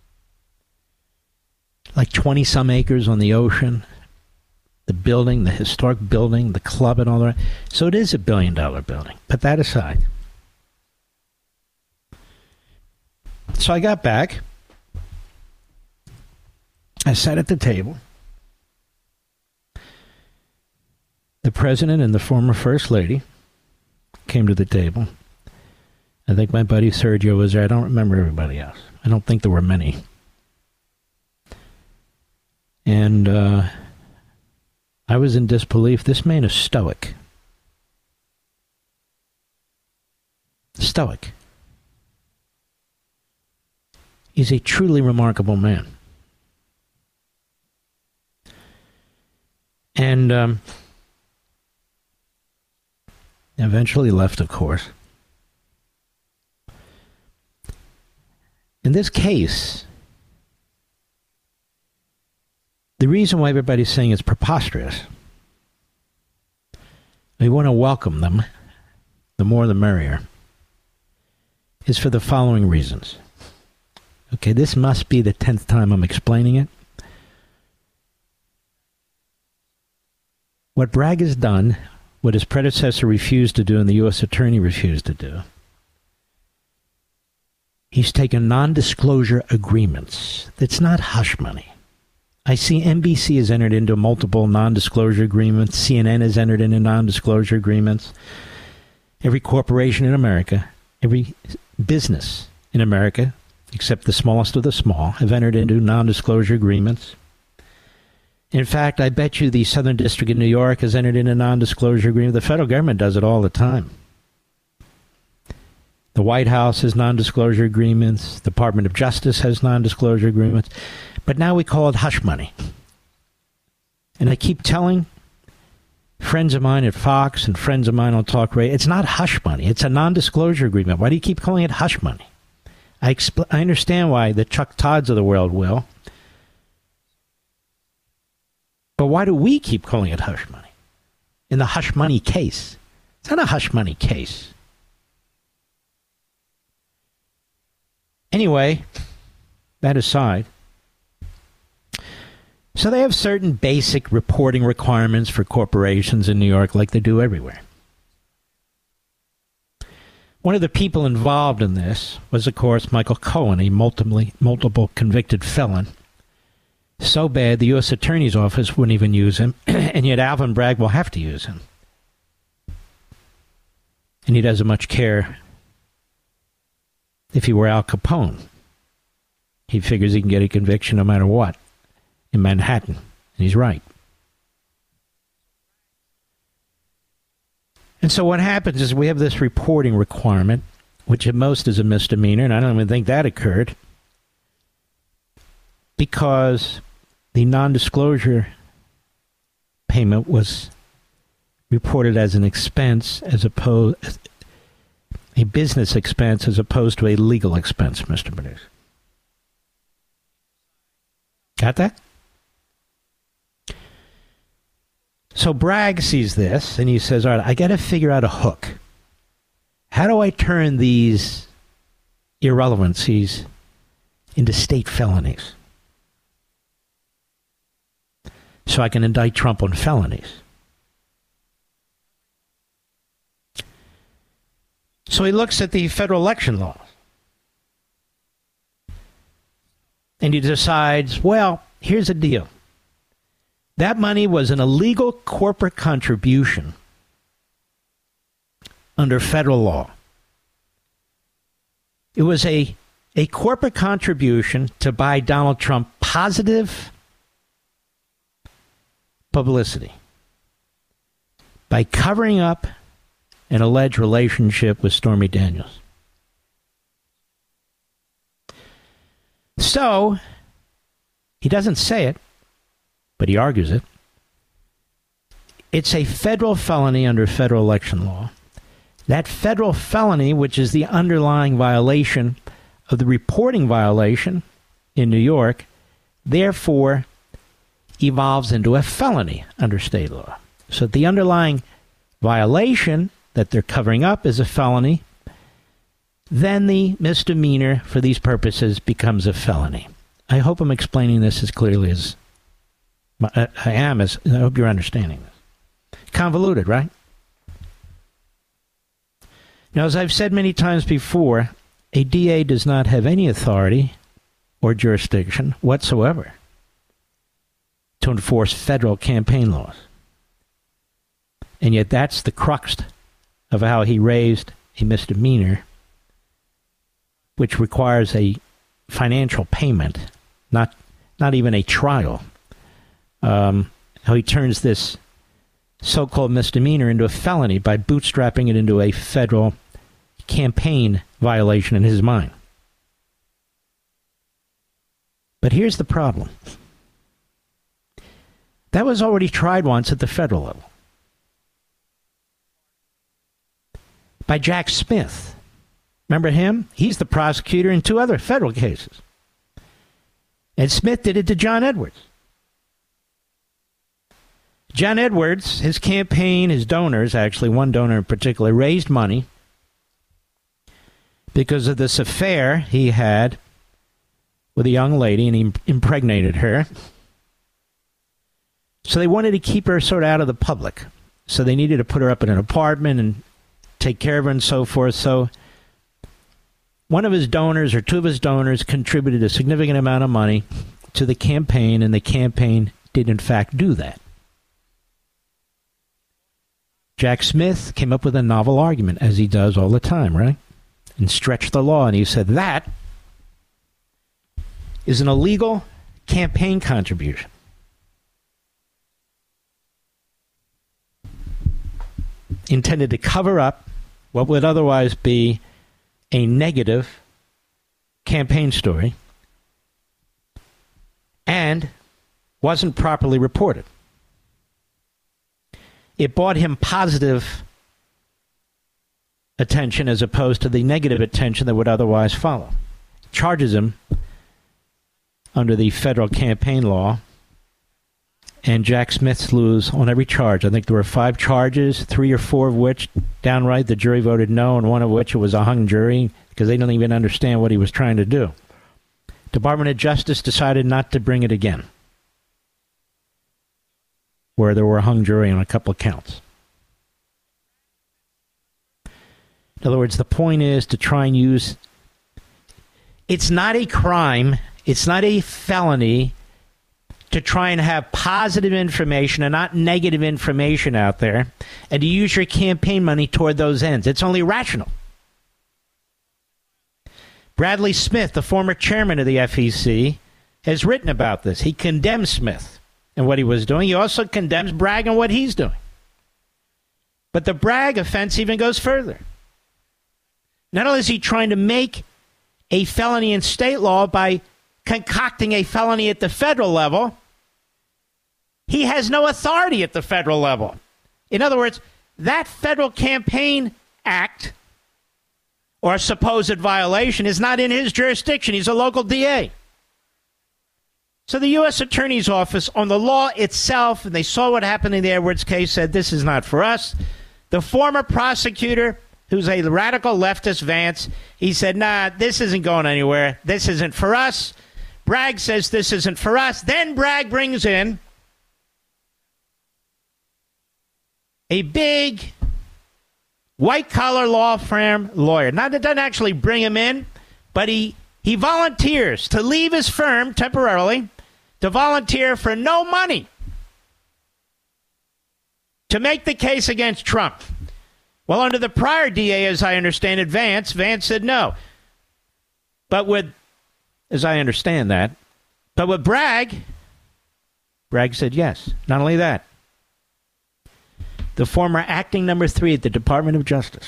Like 20-some acres on the ocean, the building, the historic building, the club, and all that. So it is $1 billion building. Put that aside. So I got back. I sat at the table. The president and the former first lady came to the table. I think my buddy Sergio was there. I don't remember everybody else. I don't think there were many. And I was in disbelief. This man is stoic. Stoic. He's a truly remarkable man. And eventually left, of course. In this case, the reason why everybody's saying it's preposterous, we want to welcome them, the more the merrier, is for the following reasons. Okay, this must be the 10th time I'm explaining it. What Bragg has done, what his predecessor refused to do and the U.S. Attorney refused to do, he's taken non-disclosure agreements. That's not hush money. I see NBC has entered into multiple non-disclosure agreements. CNN has entered into non-disclosure agreements. Every corporation in America, every business in America, except the smallest of the small, have entered into non-disclosure agreements. In fact, I bet you the Southern District of New York has entered into a non-disclosure agreement. The federal government does it all the time. The White House has non-disclosure agreements. The Department of Justice has non-disclosure agreements. But now we call it hush money. And I keep telling friends of mine at Fox and friends of mine on Talk Radio, it's not hush money. It's a non-disclosure agreement. Why do you keep calling it hush money? I understand why the Chuck Todds of the world will. But why do we keep calling it hush money? In the hush money case. It's not a hush money case. Anyway, that aside, so they have certain basic reporting requirements for corporations in New York like they do everywhere. One of the people involved in this was, of course, Michael Cohen, a multiple convicted felon. So bad, the U.S. Attorney's Office wouldn't even use him, and yet Alvin Bragg will have to use him. And he doesn't much care if he were Al Capone. He figures he can get a conviction no matter what in Manhattan. And he's right. And so what happens is we have this reporting requirement, which at most is a misdemeanor, and I don't even think that occurred, because the non-disclosure payment was reported as an expense, as opposed a business expense as opposed to a legal expense, Mr. Producer. Got that? So Bragg sees this, and he says, all right, I got to figure out a hook. How do I turn these irrelevancies into state felonies so I can indict Trump on felonies? So he looks at the federal election laws. And he decides, well, here's the deal. That money was an illegal corporate contribution under federal law. It was a corporate contribution to buy Donald Trump positive publicity by covering up an alleged relationship with Stormy Daniels. So, he doesn't say it, but he argues it. It's a federal felony under federal election law. That federal felony, which is the underlying violation of the reporting violation in New York, therefore evolves into a felony under state law. So the underlying violation that they're covering up is a felony. Then the misdemeanor for these purposes becomes a felony. I hope I'm explaining this as clearly as I hope you're understanding this. Convoluted, right? Now, as I've said many times before, a DA does not have any authority or jurisdiction whatsoever to enforce federal campaign laws. And yet that's the crux of how he raised a misdemeanor, which requires a financial payment, not even a trial. How he turns this so-called misdemeanor into a felony by bootstrapping it into a federal campaign violation in his mind. But here's the problem. That was already tried once at the federal level by Jack Smith. Remember him? He's the prosecutor in 2 other federal cases. And Smith did it to John Edwards. John Edwards, his campaign, his donors, actually one donor in particular, raised money because of this affair he had with a young lady, and he impregnated her. So they wanted to keep her sort of out of the public. So they needed to put her up in an apartment and take care of her and so forth. So one of his donors, or 2 of his donors, contributed a significant amount of money to the campaign, and the campaign did in fact do that. Jack Smith came up with a novel argument, as he does all the time, right? And stretched the law, and he said that is an illegal campaign contribution. Intended to cover up what would otherwise be a negative campaign story, and wasn't properly reported. It brought him positive attention as opposed to the negative attention that would otherwise follow. Charges him under the federal campaign law, and Jack Smith's lose on every charge. I think there were 5 charges, 3 or 4 of which downright the jury voted no, and one of which it was a hung jury because they don't even understand what he was trying to do. Department of Justice decided not to bring it again, where there were a hung jury on a couple of counts. In other words, the point is to try and use... It's not a crime, it's not a felony to try and have positive information and not negative information out there and to use your campaign money toward those ends. It's only rational. Bradley Smith, the former chairman of the FEC, has written about this. He condemns Smith and what he was doing. He also condemns Bragg and what he's doing. But the Bragg offense even goes further. Not only is he trying to make a felony in state law by concocting a felony at the federal level, he has no authority at the federal level. In other words, that federal campaign act or supposed violation is not in his jurisdiction. He's a local DA. So the U.S. Attorney's Office on the law itself, and they saw what happened in the Edwards case, said this is not for us. The former prosecutor, who's a radical leftist, Vance, he said, nah, this isn't going anywhere. This isn't for us. Bragg says this isn't for us. Then Bragg brings in a big white-collar law firm lawyer. Not that doesn't actually bring him in, but he volunteers to leave his firm temporarily to volunteer for no money to make the case against Trump. Well, under the prior DA, as I understand it, Vance said no. But with, as I understand that, but with Bragg said yes. Not only that, the former acting number 3 at the Department of Justice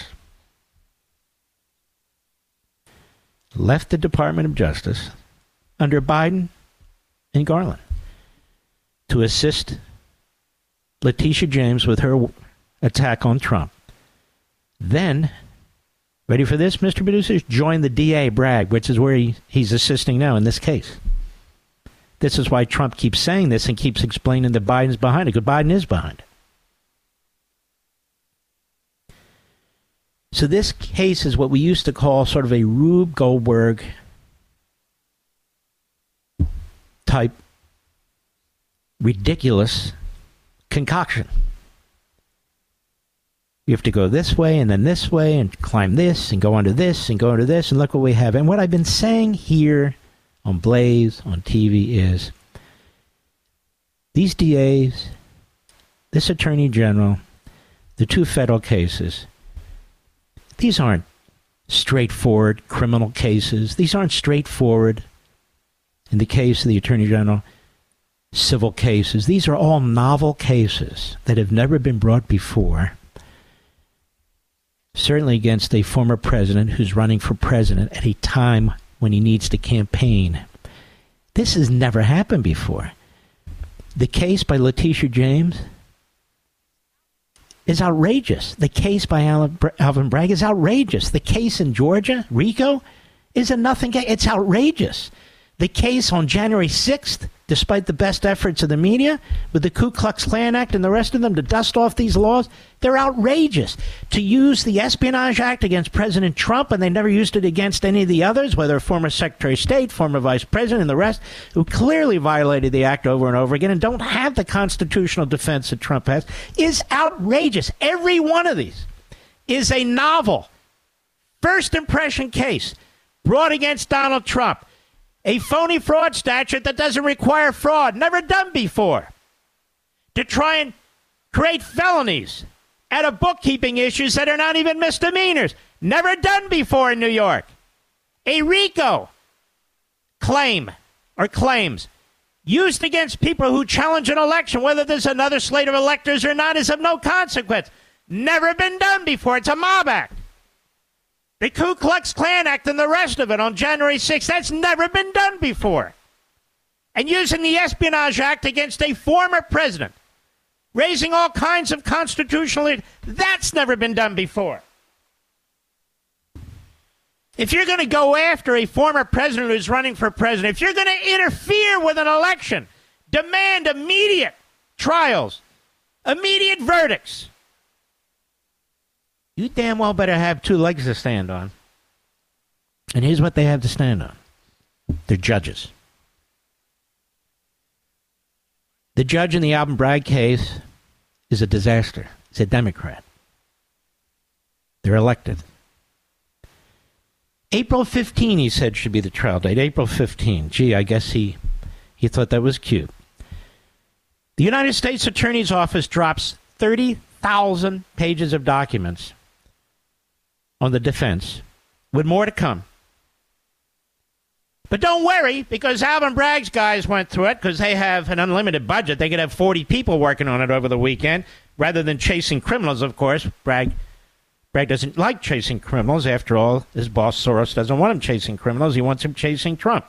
left the Department of Justice under Biden and Garland to assist Letitia James with her attack on Trump. Then, ready for this, Mr. Producers? Joined the DA, Bragg, which is where he's assisting now in this case. This is why Trump keeps saying this and keeps explaining that Biden's behind it, because Biden is behind it. So this case is what we used to call sort of a Rube Goldberg type ridiculous concoction. You have to go this way and then this way and climb this and go under this and go under this, and look what we have. And what I've been saying here on Blaze, on TV, is these DAs, this Attorney General, the 2 federal cases, these aren't straightforward criminal cases. These aren't straightforward, in the case of the Attorney General, civil cases. These are all novel cases that have never been brought before, certainly against a former president who's running for president at a time when he needs to campaign. This has never happened before. The case by Letitia James is outrageous. The case by Alvin Bragg is outrageous. The case in Georgia, RICO, is a nothing case. It's outrageous. The case on January 6th, despite the best efforts of the media, with the Ku Klux Klan Act and the rest of them to dust off these laws, they're outrageous. To use the Espionage Act against President Trump, and they never used it against any of the others, whether former Secretary of State, former Vice President, and the rest, who clearly violated the act over and over again and don't have the constitutional defense that Trump has, is outrageous. Every one of these is a novel first impression case brought against Donald Trump. A phony fraud statute that doesn't require fraud, never done before, to try and create felonies out of bookkeeping issues that are not even misdemeanors, never done before in New York. A RICO claim or claims used against people who challenge an election, whether there's another slate of electors or not, is of no consequence. Never been done before. It's a mob act. The Ku Klux Klan Act and the rest of it on January 6th, that's never been done before. And using the Espionage Act against a former president, raising all kinds of constitutional, that's never been done before. If you're going to go after a former president who's running for president, if you're going to interfere with an election, demand immediate trials, immediate verdicts, you damn well better have 2 legs to stand on. And here's what they have to stand on. They're judges. The judge in the Alvin Bragg case is a disaster. He's a Democrat. They're elected. April 15, he said, should be the trial date. April 15. Gee, I guess he thought that was cute. The United States Attorney's Office drops 30,000 pages of documents on the defense, with more to come. But don't worry, because Alvin Bragg's guys went through it, because they have an unlimited budget. They could have 40 people working on it over the weekend, rather than chasing criminals, of course. Bragg doesn't like chasing criminals. After all, his boss Soros doesn't want him chasing criminals. He wants him chasing Trump.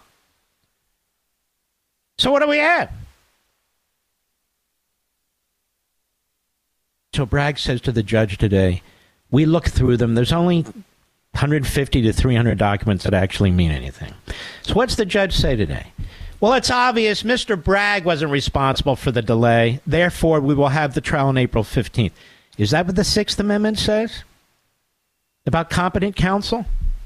So what do we have? So Bragg says to the judge today, we looked through them. There's only 150 to 300 documents that actually mean anything. So what's the judge say today? Well, it's obvious Mr. Bragg wasn't responsible for the delay. Therefore, we will have the trial on April 15th. Is that what the Sixth Amendment says about competent counsel?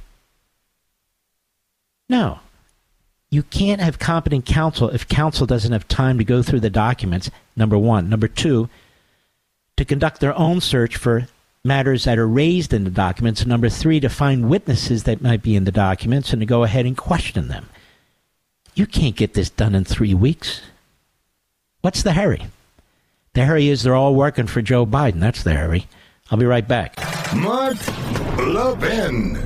No. You can't have competent counsel if counsel doesn't have time to go through the documents, number one. Number two, to conduct their own search for matters that are raised in the documents. And number three, to find witnesses that might be in the documents and to go ahead and question them. You can't get this done in 3 weeks. What's the hurry? The hurry is they're all working for Joe Biden. That's the hurry. I'll be right back. Mark Levin.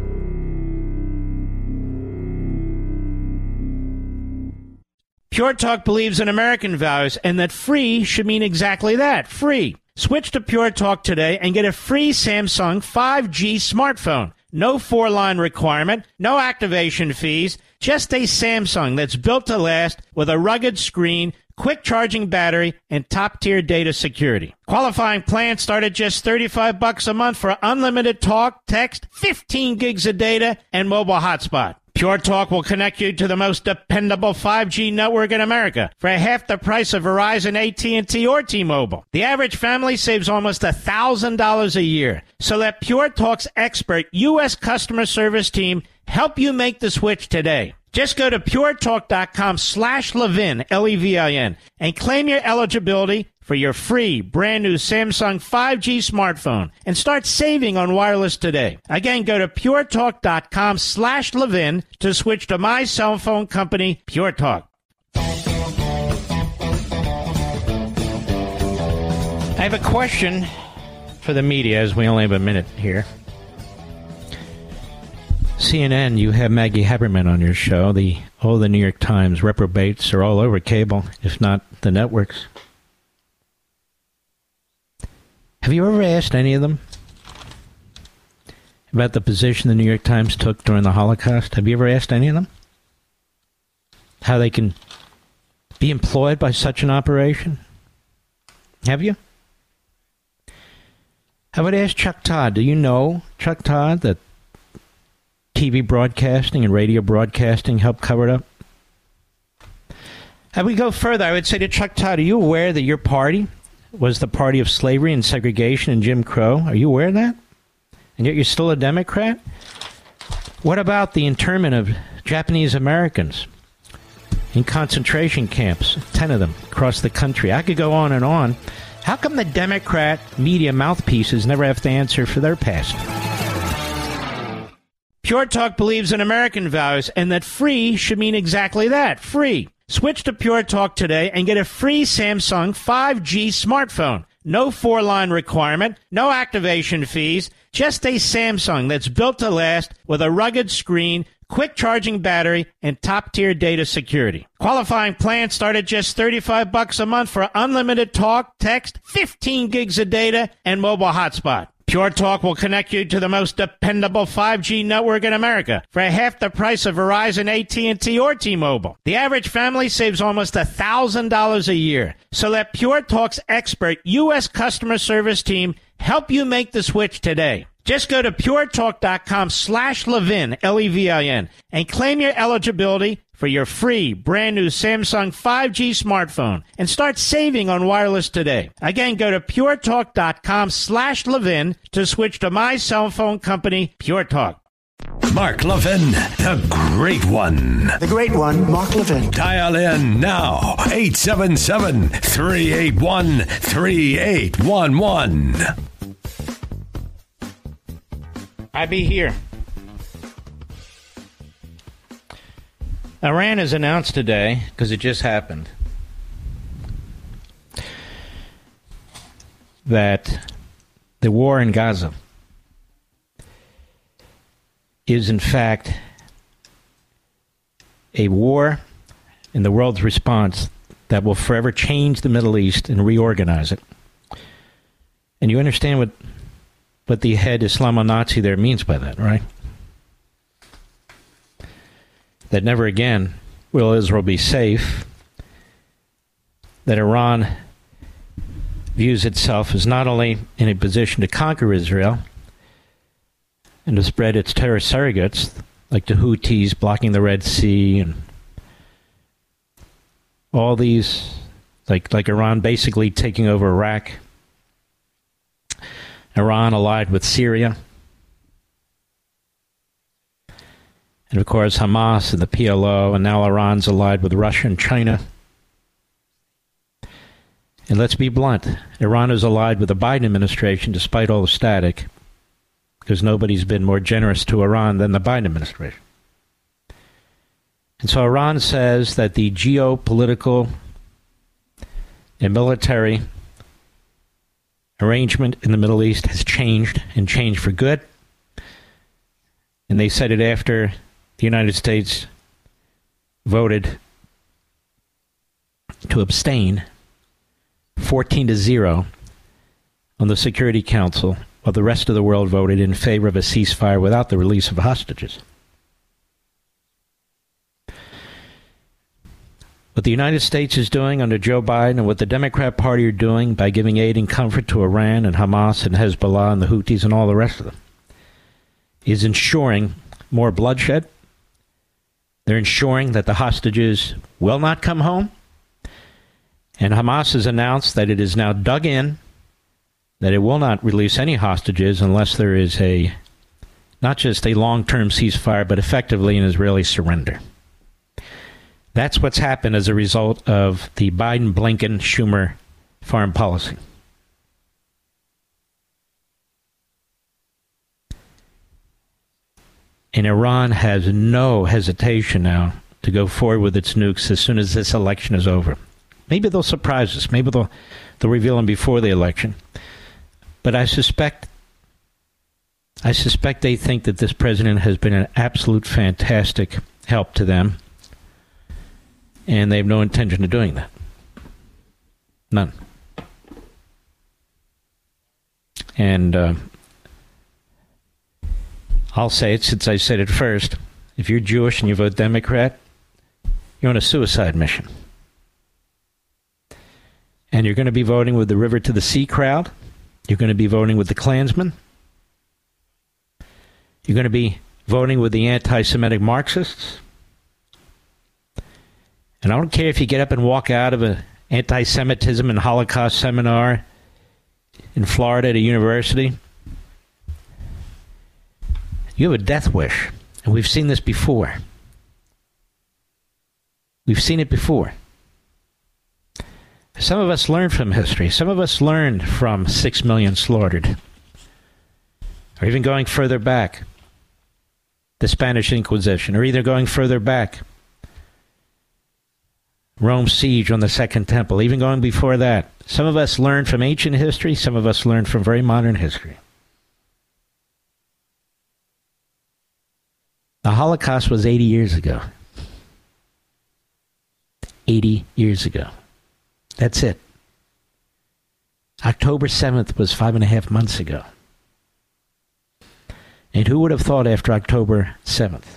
Pure Talk believes in American values and that free should mean exactly that, free. Switch to Pure Talk today and get a free Samsung 5G smartphone. No 4-line requirement, no activation fees, just a Samsung that's built to last with a rugged screen, quick charging battery, and top-tier data security. Qualifying plans start at just $35 a month for unlimited talk, text, 15 gigs of data, and mobile hotspot. Pure Talk will connect you to the most dependable 5G network in America for half the price of Verizon, AT&T, or T-Mobile. The average family saves almost $1,000 a year. So let Pure Talk's expert U.S. customer service team help you make the switch today. Just go to puretalk.com/Levin, Levin, and claim your eligibility for your free brand new Samsung 5G smartphone and start saving on wireless today. Again, go to puretalk.com/Levin to switch to my cell phone company, Pure Talk. I have a question for the media, as we only have a minute here. CNN, you have Maggie Haberman on your show. All the New York Times reprobates are all over cable, if not the networks. Have you ever asked any of them about the position the New York Times took during the Holocaust? Have you ever asked any of them how they can be employed by such an operation? Have you? I would ask Chuck Todd. Do you know, Chuck Todd, that TV broadcasting and radio broadcasting helped cover it up? I would go further. I would say to Chuck Todd, are you aware that your party was the party of slavery and segregation and Jim Crow? Are you aware of that? And yet you're still a Democrat? What about the internment of Japanese Americans in concentration camps, 10 of them across the country? I could go on and on. How come the Democrat media mouthpieces never have to answer for their past? Pure Talk believes in American values and that free should mean exactly that, free. Switch to Pure Talk today and get a free Samsung 5G smartphone. No 4-line requirement, no activation fees, just a Samsung that's built to last with a rugged screen, quick charging battery, and top-tier data security. Qualifying plans start at just $35 a month for unlimited talk, text, 15 gigs of data, and mobile hotspot. Pure Talk will connect you to the most dependable 5G network in America for half the price of Verizon, AT&T, or T-Mobile. The average family saves almost $1,000 a year. So let Pure Talk's expert U.S. customer service team help you make the switch today. Just go to puretalk.com/Levin, Levin, and claim your eligibility for your free brand new Samsung 5G smartphone and start saving on wireless today. Again, go to puretalk.com/Levin to switch to my cell phone company, Pure Talk. Mark Levin, the great one. The great one, Mark Levin. Dial in now, 877-381-3811. I be here. Iran has announced today, because it just happened, that the war in Gaza is, in fact, a war in the world's response that will forever change the Middle East and reorganize it. And you understand what the head Islamo-Nazi there means by that, right? That never again will Israel be safe, that Iran views itself as not only in a position to conquer Israel and to spread its terror surrogates, like the Houthis blocking the Red Sea and all these, like Iran basically taking over Iraq, Iran allied with Syria, and of course Hamas and the PLO, and now Iran's allied with Russia and China. And let's be blunt, Iran is allied with the Biden administration despite all the static, because nobody's been more generous to Iran than the Biden administration. And so Iran says that the geopolitical and military arrangement in the Middle East has changed, and changed for good. And they said it after the United States voted to abstain 14-0 on the Security Council, while the rest of the world voted in favor of a ceasefire without the release of hostages. What the United States is doing under Joe Biden, and what the Democrat Party are doing by giving aid and comfort to Iran and Hamas and Hezbollah and the Houthis and all the rest of them, is ensuring more bloodshed. They're ensuring that the hostages will not come home. And Hamas has announced that it is now dug in, that it will not release any hostages unless there is not just a long-term ceasefire, but effectively an Israeli surrender. That's what's happened as a result of the Biden, Blinken, Schumer foreign policy. And Iran has no hesitation now to go forward with its nukes as soon as this election is over. Maybe they'll surprise us. Maybe they'll reveal them before the election. But I suspect they think that this president has been an absolute fantastic help to them. And they have no intention of doing that. None. And I'll say it since I said it first. If you're Jewish and you vote Democrat, you're on a suicide mission. And you're going to be voting with the River to the Sea crowd. You're going to be voting with the Klansmen. You're going to be voting with the anti-Semitic Marxists. And I don't care if you get up and walk out of an anti-Semitism and Holocaust seminar in Florida at a university. You have a death wish. And we've seen this before. We've seen it before. Some of us learned from history. Some of us learned from 6 million slaughtered. Or even going further back, the Spanish Inquisition. Or either going further back, Rome's siege on the Second Temple. Even going before that. Some of us learned from ancient history. Some of us learned from very modern history. The Holocaust was 80 years ago. 80 years ago. That's it. October 7th was 5.5 months ago. And who would have thought after October 7th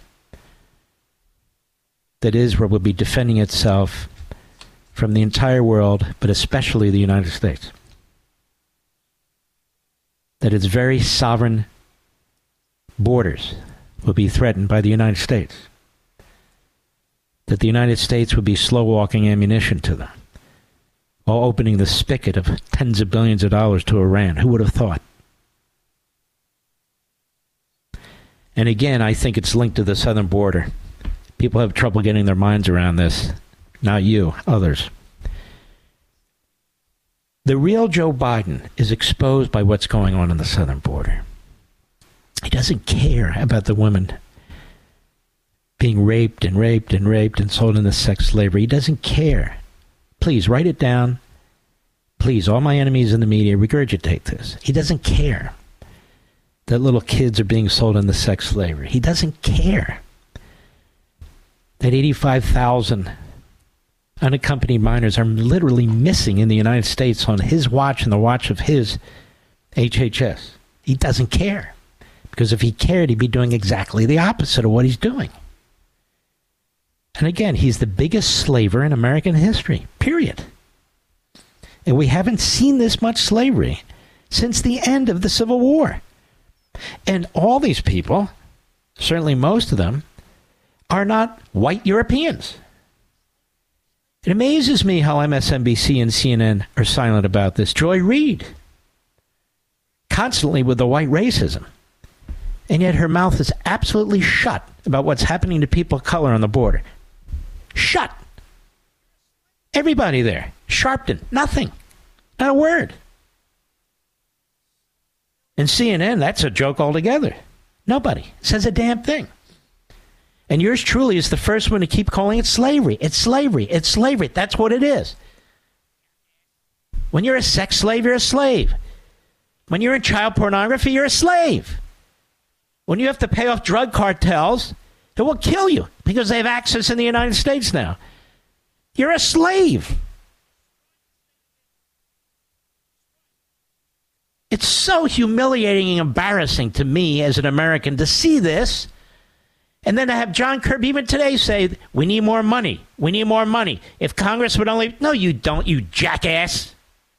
that Israel would be defending itself from the entire world, but especially the United States? That its very sovereign borders would be threatened by the United States. That the United States would be slow-walking ammunition to them, while opening the spigot of tens of billions of dollars to Iran. Who would have thought? And again, I think it's linked to the southern border. People have trouble getting their minds around this. Not you, others. The real Joe Biden is exposed by what's going on the southern border. He doesn't care about the women being raped and raped and raped and sold into sex slavery. He doesn't care. Please write it down. Please, all my enemies in the media, regurgitate this. He doesn't care that little kids are being sold into sex slavery. He doesn't care that 85,000 unaccompanied minors are literally missing in the United States on his watch and the watch of his HHS. He doesn't care. Because if he cared, he'd be doing exactly the opposite of what he's doing. And again, he's the biggest slaver in American history, period. And we haven't seen this much slavery since the end of the Civil War. And all these people, certainly most of them, are not white Europeans. It amazes me how MSNBC and CNN are silent about this. Joy Reid, constantly with the white racism. And yet her mouth is absolutely shut about what's happening to people of color on the border. Shut. Everybody there. Sharpton. Nothing. Not a word. And CNN, that's a joke altogether. Nobody says a damn thing. And yours truly is the first one to keep calling it slavery. It's slavery. It's slavery. That's what it is. When you're a sex slave, you're a slave. When you're in child pornography, you're a slave. When you have to pay off drug cartels who will kill you because they have access in the United States now, you're a slave. It's so humiliating and embarrassing to me as an American to see this. And then to have John Kirby even today say, we need more money. We need more money. If Congress would only... No, you don't, you jackass.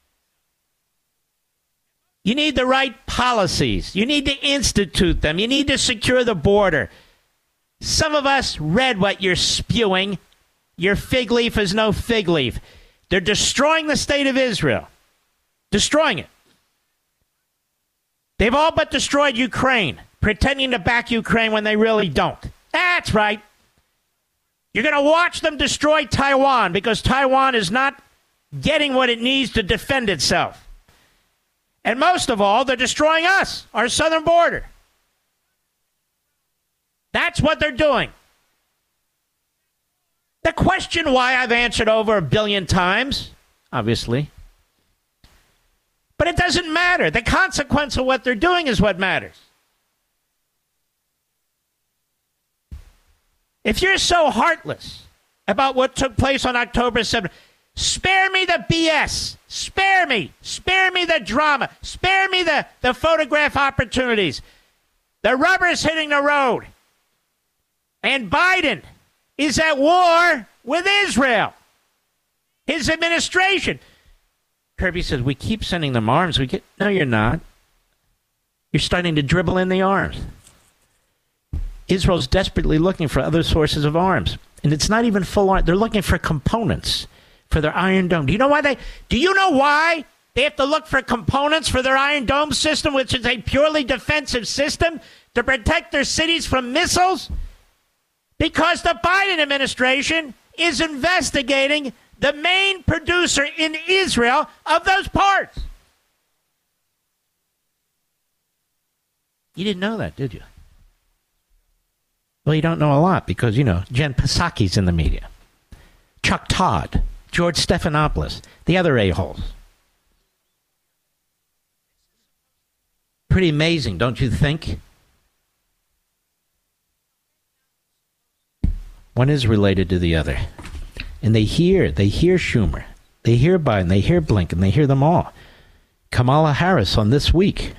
You need the right policies. You need to institute them. You need to secure the border. Some of us read what you're spewing. Your fig leaf is no fig leaf. They're destroying the state of Israel. Destroying it. They've all but destroyed Ukraine, pretending to back Ukraine when they really don't. That's right. You're going to watch them destroy Taiwan because Taiwan is not getting what it needs to defend itself. And most of all, they're destroying us, our southern border. That's what they're doing. The question why I've answered over 1 billion times, obviously. But it doesn't matter. The consequence of what they're doing is what matters. If you're so heartless about what took place on October 7th, spare me the BS. Spare me. Spare me the drama. Spare me the photograph opportunities. The rubber's hitting the road. And Biden is at war with Israel. His administration. Kirby says, we keep sending them arms. No, you're not. You're starting to dribble in the arms. Israel's desperately looking for other sources of arms. And it's not even full arms. They're looking for components for their Iron Dome. Do you know why they have to look for components for their Iron Dome system, which is a purely defensive system to protect their cities from missiles? Because the Biden administration is investigating the main producer in Israel of those parts. You didn't know that, did you? Well, you don't know a lot because, Jen Psaki's in the media. Chuck Todd, George Stephanopoulos, the other a-holes. Pretty amazing, don't you think? One is related to the other. And they hear Schumer, they hear Biden, they hear Blinken, they hear them all. Kamala Harris on This Week.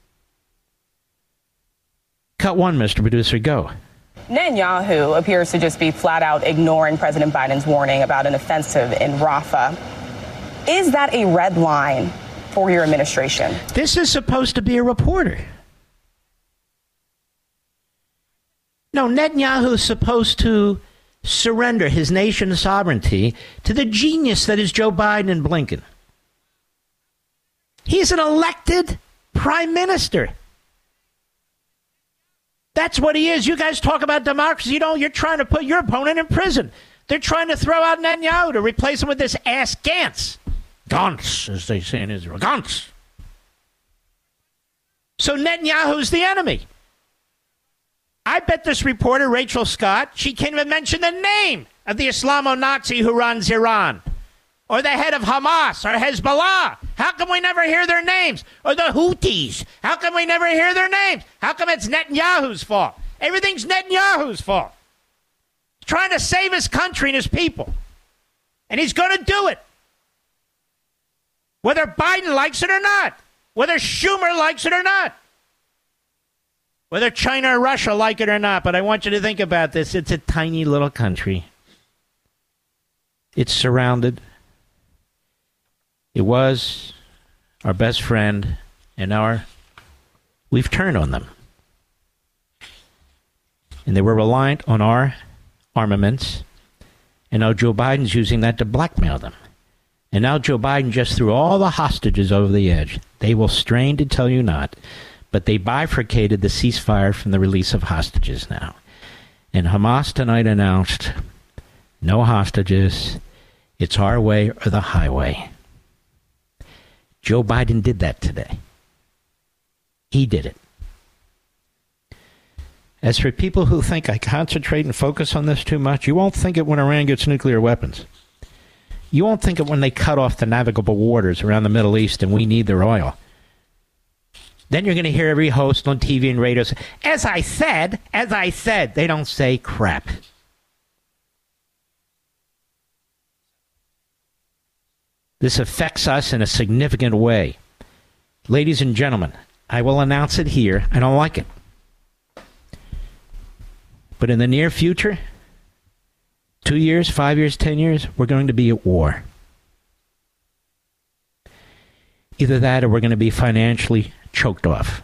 Cut one, Mr. Producer, go. Netanyahu appears to just be flat out ignoring President Biden's warning about an offensive in Rafah. Is that a red line for your administration? This is supposed to be a reporter. No, Netanyahu is supposed to surrender his nation's sovereignty to the genius that is Joe Biden and Blinken. He's an elected prime minister. That's what he is. You guys talk about democracy. You're trying to put your opponent in prison. They're trying to throw out Netanyahu to replace him with this ass Gantz. Gantz, as they say in Israel. Gantz. So Netanyahu's the enemy. I bet this reporter, Rachel Scott, she can't even mention the name of the Islamo-Nazi who runs Iran, or the head of Hamas, or Hezbollah. How come we never hear their names? Or the Houthis. How come we never hear their names? How come it's Netanyahu's fault? Everything's Netanyahu's fault. He's trying to save his country and his people. And he's going to do it. Whether Biden likes it or not. Whether Schumer likes it or not. Whether China or Russia like it or not. But I want you to think about this. It's a tiny little country. It's surrounded. It was our best friend, and now we've turned on them. And they were reliant on our armaments, and now Joe Biden's using that to blackmail them. And now Joe Biden just threw all the hostages over the edge. They will strain to tell you not, but they bifurcated the ceasefire from the release of hostages now. And Hamas tonight announced, no hostages, it's our way or the highway. Joe Biden did that today. He did it. As for people who think I concentrate and focus on this too much, you won't think it when Iran gets nuclear weapons. You won't think it when they cut off the navigable waters around the Middle East and we need their oil. Then you're going to hear every host on TV and radio say, as I said. They don't say crap. This affects us in a significant way. Ladies and gentlemen, I will announce it here. I don't like it. But in the near future, 2 years, 5 years, 10 years, we're going to be at war. Either that or we're going to be financially choked off.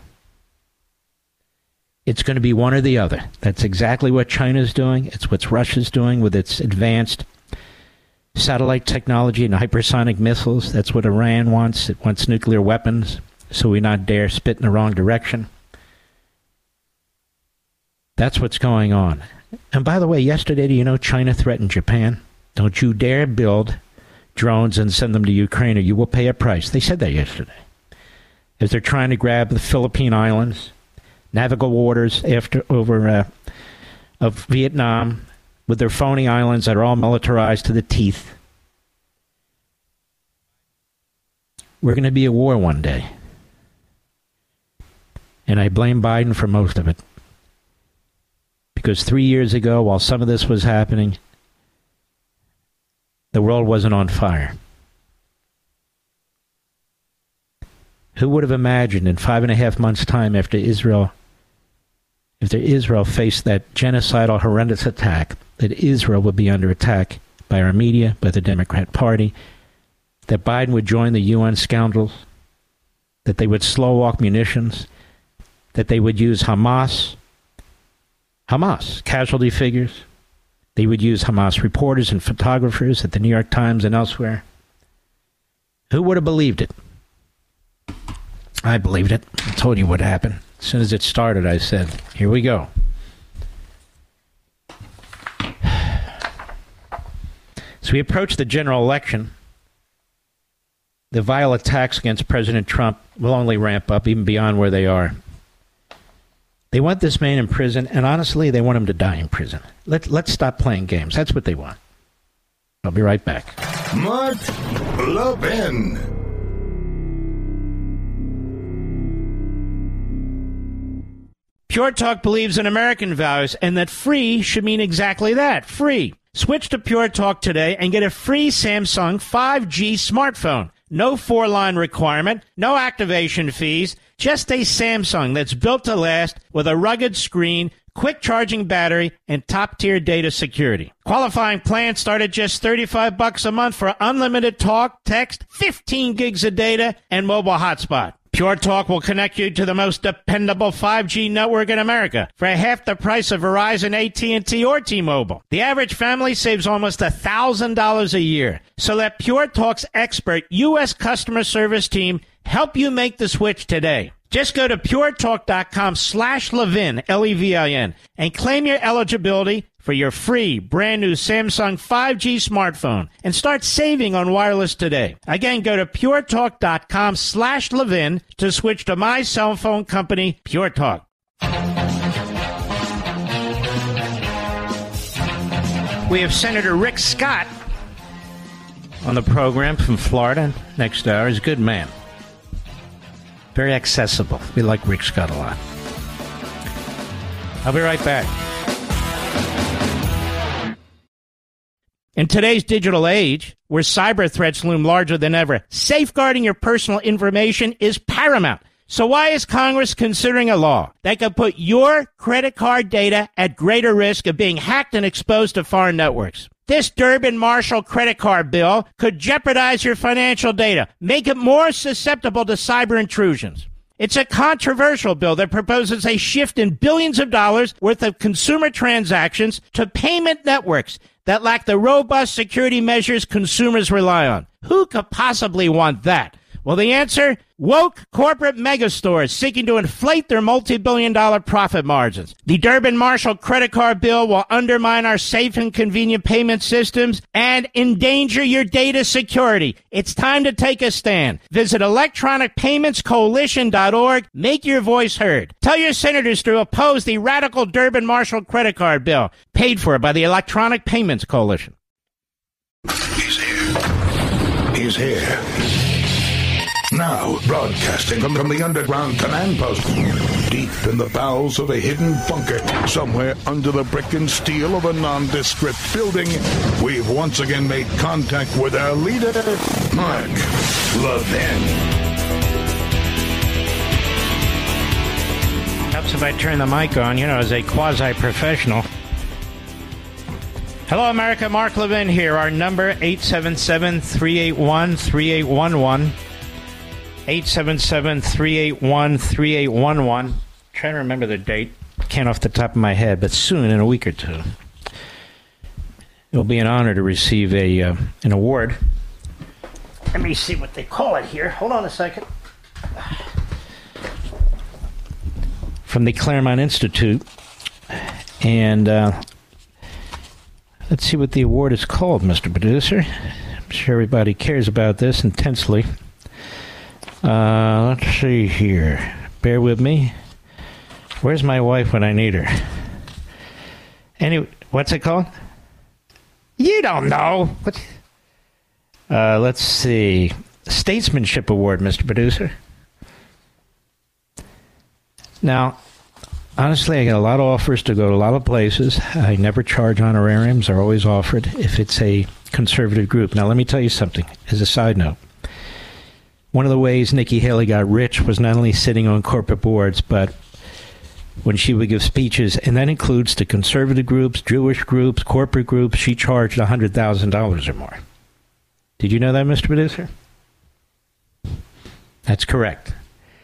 It's going to be one or the other. That's exactly what China's doing. It's what Russia's doing with its advanced satellite technology and hypersonic missiles. That's what Iran wants. It wants nuclear weapons, so we not dare spit in the wrong direction. That's what's going on. And by the way, yesterday, do you know China threatened Japan? Don't you dare build drones and send them to Ukraine, or you will pay a price. They said that yesterday. As they're trying to grab the Philippine Islands, navigable waters of Vietnam, with their phony islands that are all militarized to the teeth. We're going to be at war one day. And I blame Biden for most of it. Because 3 years ago, while some of this was happening, the world wasn't on fire. Who would have imagined in 5.5 months' time after Israel faced that genocidal, horrendous attack, that Israel would be under attack by our media, by the Democrat Party, that Biden would join the UN scoundrels, that they would slow walk munitions, that they would use Hamas casualty figures. They would use Hamas reporters and photographers at the New York Times and elsewhere. Who would have believed it? I believed it. I told you what happened. As soon as it started, I said, here we go. As we approach the general election, the vile attacks against President Trump will only ramp up even beyond where they are. They want this man in prison, and honestly, they want him to die in prison. Let's stop playing games. That's what they want. I'll be right back. Mark Levin. Pure Talk believes in American values and that free should mean exactly that, free. Switch to Pure Talk today and get a free Samsung 5G smartphone. No 4-line requirement, no activation fees, just a Samsung that's built to last with a rugged screen, quick charging battery, and top-tier data security. Qualifying plans start at just $35 a month for unlimited talk, text, 15 gigs of data, and mobile hotspot. Pure Talk will connect you to the most dependable 5G network in America for half the price of Verizon, AT&T, or T-Mobile. The average family saves almost $1,000 a year. So let Pure Talk's expert U.S. customer service team help you make the switch today. Just go to puretalk.com/Levin, Levin, and claim your eligibility for your free brand new Samsung 5G smartphone and start saving on wireless today. Again, go to puretalk.com/Levin to switch to my cell phone company, Pure Talk. We have Senator Rick Scott on the program from Florida next hour. He's a good man. Very accessible. We like Rick Scott a lot. I'll be right back. In today's digital age, where cyber threats loom larger than ever, safeguarding your personal information is paramount. So why is Congress considering a law that could put your credit card data at greater risk of being hacked and exposed to foreign networks? This Durbin-Marshall credit card bill could jeopardize your financial data, make it more susceptible to cyber intrusions. It's a controversial bill that proposes a shift in billions of dollars worth of consumer transactions to payment networks that lack the robust security measures consumers rely on. Who could possibly want that? Well, the answer? Woke corporate megastores seeking to inflate their multi-billion-dollar profit margins. The Durbin-Marshall credit card bill will undermine our safe and convenient payment systems and endanger your data security. It's time to take a stand. Visit electronicpaymentscoalition.org. Make your voice heard. Tell your senators to oppose the radical Durbin-Marshall credit card bill, paid for by the Electronic Payments Coalition. He's here. He's here. Now, broadcasting from the underground command post, deep in the bowels of a hidden bunker, somewhere under the brick and steel of a nondescript building, we've once again made contact with our leader, Mark Levin. Helps if I turn the mic on, as a quasi-professional. Hello, America. Mark Levin here. Our number, 877-381-3811. 877-381-3811. Trying to remember the date. Can't off the top of my head, but soon, in a week or two, it'll be an honor to receive an award. Let me see what they call it here. Hold on a second. From the Claremont Institute. And let's see what the award is called, Mr. Producer. I'm sure everybody cares about this intensely. Let's see here. Bear with me. Where's my wife when I need her? Anyway, what's it called? You don't know. Let's see. Statesmanship Award, Mr. Producer. Now, honestly, I get a lot of offers to go to a lot of places. I never charge honorariums. They're always offered if it's a conservative group. Now, let me tell you something as a side note. One of the ways Nikki Haley got rich was not only sitting on corporate boards, but when she would give speeches, and that includes to conservative groups, Jewish groups, corporate groups, she charged $100,000 or more. Did you know that, Mr. Producer? That's correct.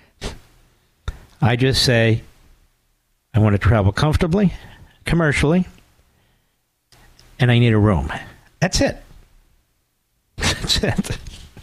I just say, I want to travel comfortably, commercially, and I need a room. That's it. That's it.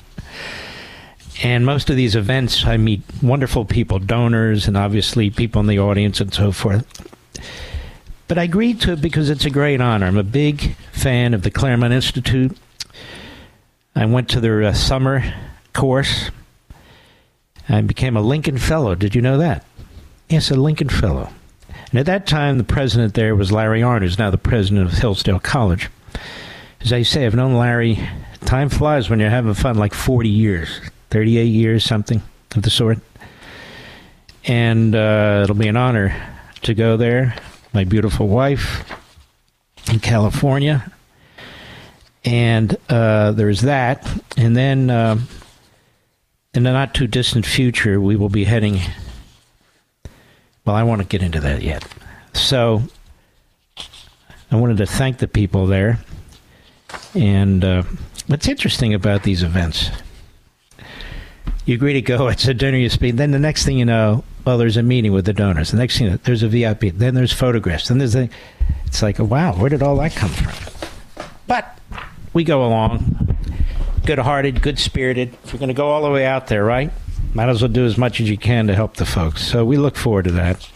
And most of these events, I meet wonderful people, donors, and obviously people in the audience and so forth. But I agreed to it because it's a great honor. I'm a big fan of the Claremont Institute. I went to their summer course. I became a Lincoln Fellow. Did you know that? Yes, a Lincoln Fellow. And at that time, the president there was Larry Arnn, who's now the president of Hillsdale College. As I say, I've known Larry. Time flies when you're having fun, like 40 years. 38 years, something of the sort. And it'll be an honor to go there. My beautiful wife in California. And there's that. And then in the not-too-distant future, we will be heading... Well, I won't get into that yet. So I wanted to thank the people there. And what's interesting about these events... You agree to go, it's a dinner, you speak. Then the next thing you know, well, there's a meeting with the donors. The next thing you know, there's a VIP. Then there's photographs. Then there's it's like, wow, where did all that come from? But we go along, good-hearted, good-spirited. If we're going to go all the way out there, right? Might as well do as much as you can to help the folks. So we look forward to that.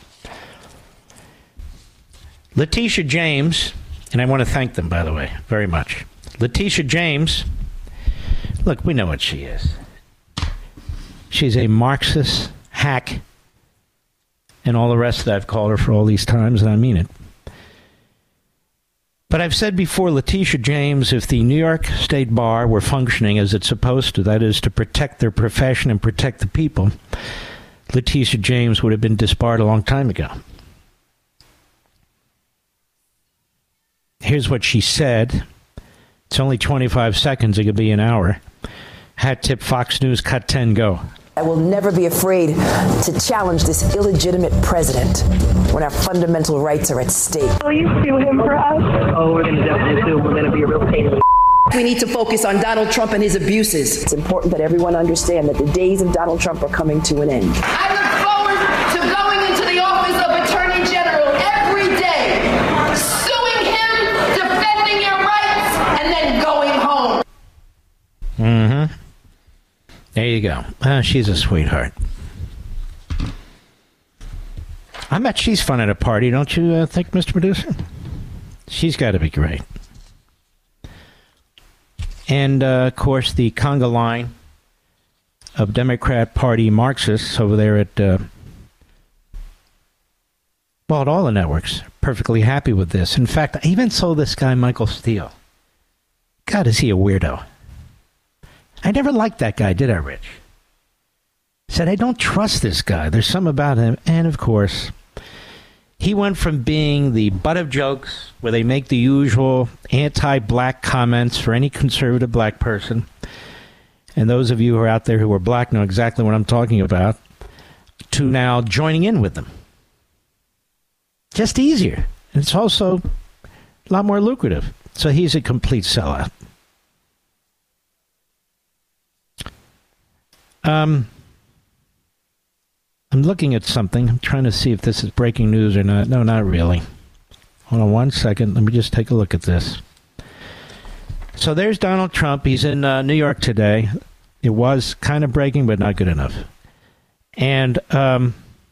Letitia James, and I want to thank them, by the way, very much. Letitia James, look, we know what she is. She's a Marxist hack and all the rest that I've called her for all these times, and I mean it. But I've said before, Letitia James, if the New York State Bar were functioning as it's supposed to, that is to protect their profession and protect the people, Letitia James would have been disbarred a long time ago. Here's what she said. It's only 25 seconds. It could be an hour. Hat tip, Fox News, cut 10, go. I will never be afraid to challenge this illegitimate president when our fundamental rights are at stake. Will you sue him for us? Oh, we're going to definitely sue him. We're going to be a real pain in the We need to focus on Donald Trump and his abuses. It's important that everyone understand that the days of Donald Trump are coming to an end. I look forward to going into the office of Attorney General every day, suing him, defending your rights, and then going home. Mm-hmm. There you go. She's a sweetheart. I bet she's fun at a party, don't you think, Mr. Producer? She's got to be great. And, of course, the conga line of Democrat Party Marxists over there at, at all the networks, perfectly happy with this. In fact, I even saw this guy, Michael Steele. God, is he a weirdo? I never liked that guy, did I, Rich? Said, I don't trust this guy. There's something about him. And, of course, he went from being the butt of jokes, where they make the usual anti-black comments for any conservative black person. And those of you who are out there who are black know exactly what I'm talking about, to now joining in with them. Just easier. And it's also a lot more lucrative. So he's a complete sellout. I'm looking at something. I'm trying to see if this is breaking news or not. No, not really. Hold on 1 second. Let me just take a look at this. So there's Donald Trump. He's in New York today. It was kind of breaking, but not good enough. And, of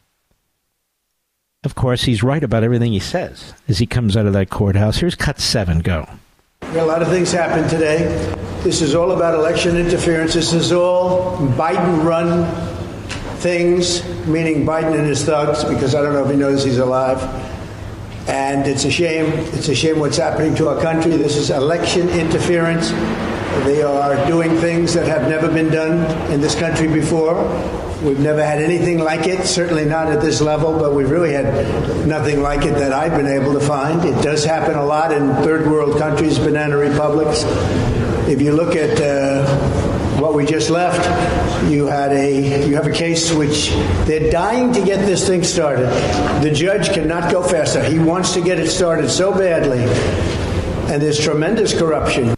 course, he's right about everything he says as he comes out of that courthouse. Here's cut 7. Go. A lot of things happened today. This is all about election interference. This is all Biden-run things, meaning Biden and his thugs, because I don't know if he knows he's alive. And it's a shame. It's a shame what's happening to our country. This is election interference. They are doing things that have never been done in this country before. We've never had anything like it, certainly not at this level, but we've really had nothing like it that I've been able to find. It does happen a lot in third world countries, banana republics. If you look at what we just left, you have a case which they're dying to get this thing started. The judge cannot go faster. He wants to get it started so badly, and there's tremendous corruption.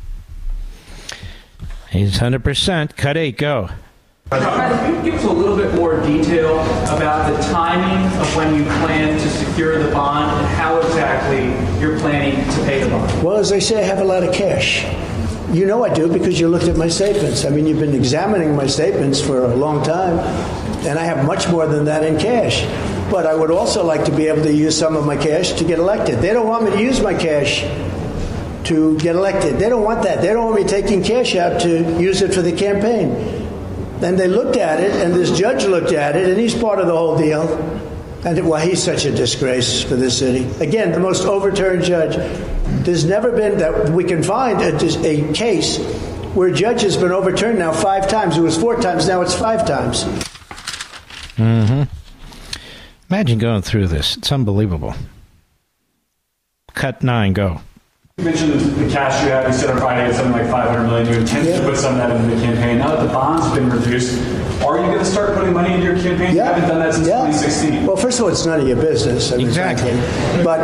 He's 100%. Cut 8, go. Can you give us a little bit more detail about the timing of when you plan to secure the bond and how exactly you're planning to pay the bond? Well, as I say, I have a lot of cash. You know I do because you looked at my statements. I mean, you've been examining my statements for a long time, and I have much more than that in cash. But I would also like to be able to use some of my cash to get elected. They don't want me to use my cash to get elected. They don't want that. They don't want me taking cash out to use it for the campaign. And they looked at it, and this judge looked at it, and he's part of the whole deal. And, well, he's such a disgrace for this city. Again, the most overturned judge. There's never been that we can find a case where a judge has been overturned now 5 times. It was 4 times, now it's 5 times. Mm-hmm. Imagine going through this. It's unbelievable. Cut 9, go. You mentioned the cash you have. You said on Friday it's something like $500 million. You intend to put some of that into the campaign. Now that the bond's been reduced, are you going to start putting money into your campaign? You haven't done that since 2016. Well, first of all, it's none of your business. Exactly. But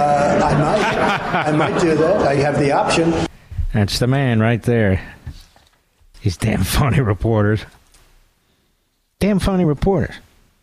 I might do that. I have the option. That's the man right there. These damn phony reporters. Damn phony reporters.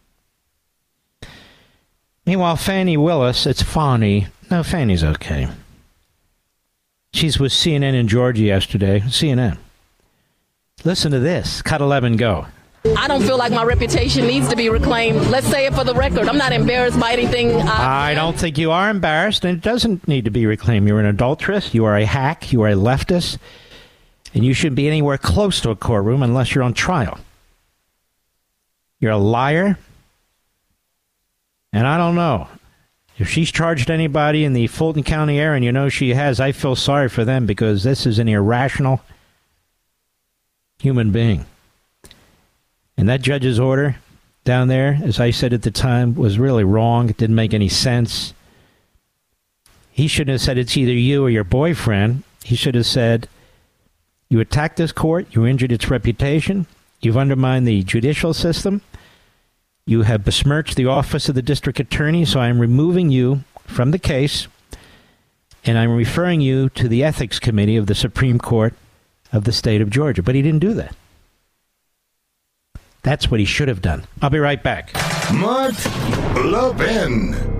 Meanwhile, Fannie Willis, it's Fannie. No, Fannie's okay. She's with CNN in Georgia yesterday. CNN. Listen to this. Cut 11, go. I don't feel like my reputation needs to be reclaimed. Let's say it for the record. I'm not embarrassed by anything. I don't think you are embarrassed, and it doesn't need to be reclaimed. You're an adulteress. You are a hack. You are a leftist. And you shouldn't be anywhere close to a courtroom unless you're on trial. You're a liar. And I don't know If she's charged anybody in the Fulton County area, and you know she has, I feel sorry for them because this is an irrational human being. And that judge's order down there, as I said at the time, was really wrong. It didn't make any sense. He shouldn't have said it's either you or your boyfriend. He should have said, you attacked this court, you injured its reputation, you've undermined the judicial system, you have besmirched the office of the district attorney, so I'm removing you from the case, and I'm referring you to the ethics committee of the Supreme Court of the state of Georgia. But he didn't do that. That's what he should have done. I'll be right back. Mark Levin.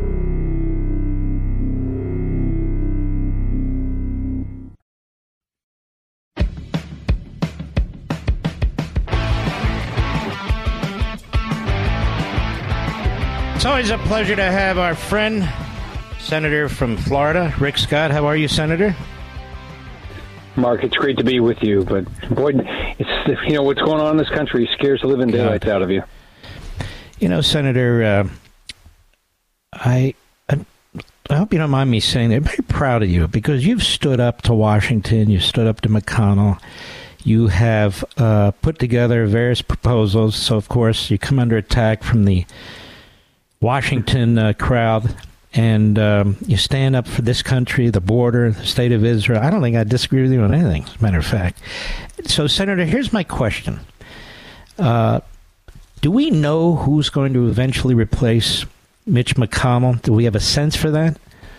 It's always a pleasure to have our friend, Senator from Florida, Rick Scott. How are you, Senator? Mark, it's great to be with you, but boy, it's what's going on in this country scares the living daylights out of you. You know, Senator, I hope you don't mind me saying that. I'm very proud of you because you've stood up to Washington, you stood up to McConnell, you have put together various proposals. So, of course, you come under attack from the Washington crowd, and you stand up for this country, the border, the state of Israel. I don't think I disagree with you on anything, as a matter of fact. So, Senator, here's my question. Do we know who's going to eventually replace Mitch McConnell? Do we have a sense for that?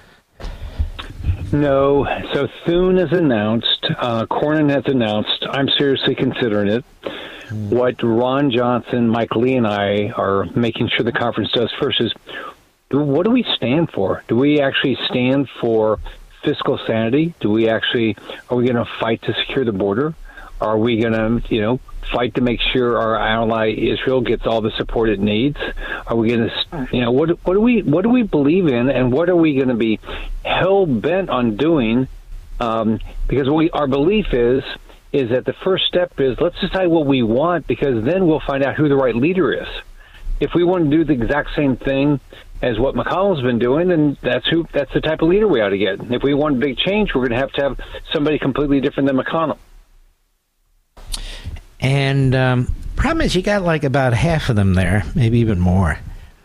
No. So Thune has announced, Cornyn has announced, I'm seriously considering it. What Ron Johnson, Mike Lee, and I are making sure the conference does first is, what do we stand for? Do we actually stand for fiscal sanity? Are we going to fight to secure the border? Are we going to, fight to make sure our ally Israel gets all the support it needs? Are we going to, what do we believe in, and what are we going to be hell bent on doing? Because our belief is that the first step is let's decide what we want, because then we'll find out who the right leader is. If we want to do the exact same thing as what McConnell's been doing, then that's the type of leader we ought to get. If we want big change, we're going to have somebody completely different than McConnell. And problem is, you got like about half of them there, maybe even more.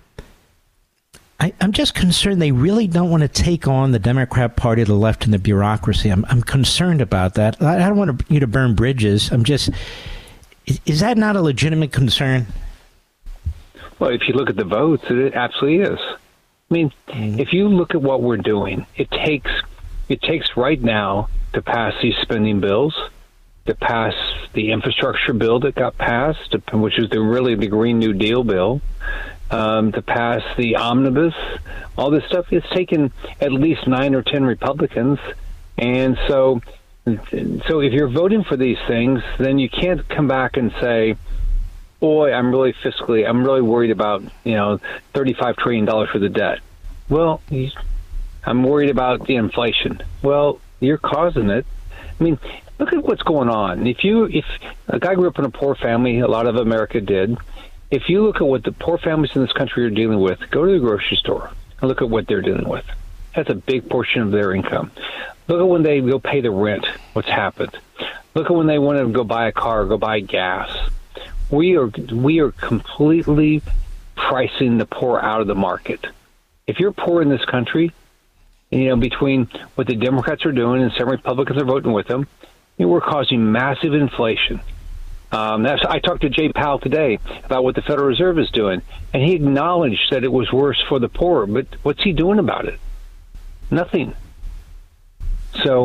I'm just concerned they really don't want to take on the Democrat Party, the left, and the bureaucracy. I'm concerned about that. I don't want you to burn bridges. Is that not a legitimate concern? Well, if you look at the votes, it absolutely is. I mean, if you look at what we're doing, it takes right now to pass these spending bills, to pass the infrastructure bill that got passed, which is really the Green New Deal bill, to pass the omnibus, all this stuff. It's taken at least 9 or 10 Republicans. And so if you're voting for these things, then you can't come back and say, boy, I'm really worried about, $35 trillion for the debt. Well, I'm worried about the inflation. Well, you're causing it. I mean, look at what's going on. If a guy grew up in a poor family, a lot of America did. If you look at what the poor families in this country are dealing with, go to the grocery store and look at what they're dealing with. That's a big portion of their income. Look at when they go pay the rent, what's happened. Look at when they want to go buy a car, go buy gas. We are completely pricing the poor out of the market. If you're poor in this country, between what the Democrats are doing and some Republicans are voting with them, we're causing massive inflation. I talked to Jay Powell today about what the Federal Reserve is doing, and he acknowledged that it was worse for the poor, but what's he doing about it? Nothing. So,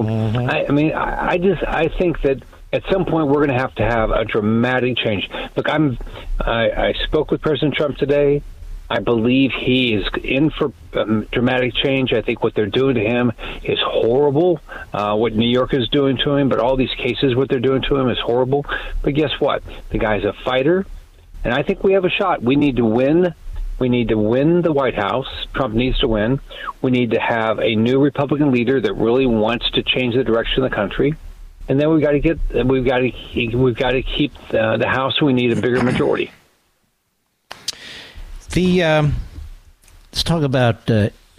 I think that at some point we're going to have a dramatic change. Look, I spoke with President Trump today. I believe he is in for dramatic change. I think what they're doing to him is horrible. What New York is doing to him, but all these cases, what they're doing to him is horrible. But guess what? The guy's a fighter, and I think we have a shot. We need to win. We need to win the White House. Trump needs to win. We need to have a new Republican leader that really wants to change the direction of the country. And then we've got to keep the House. We need a bigger majority. Let's talk about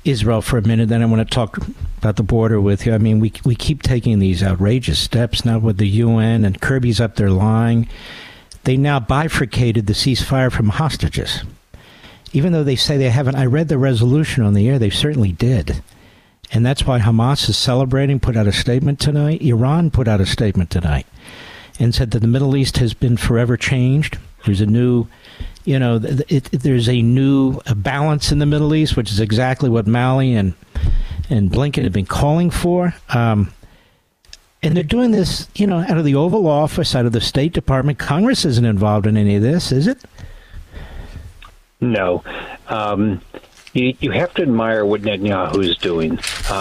Israel for a minute, then I want to talk about the border with you. I mean, we keep taking these outrageous steps now with the UN, and Kirby's up there lying. They now bifurcated the ceasefire from hostages. Even though they say they haven't, I read the resolution on the air, they certainly did. And that's why Hamas is celebrating, put out a statement tonight. Iran put out a statement tonight and said that the Middle East has been forever changed. There's a new, there's a new balance in the Middle East, which is exactly what Malley and Blinken have been calling for. And they're doing this, out of the Oval Office, out of the State Department. Congress isn't involved in any of this, is it? No. You have to admire what Netanyahu is doing.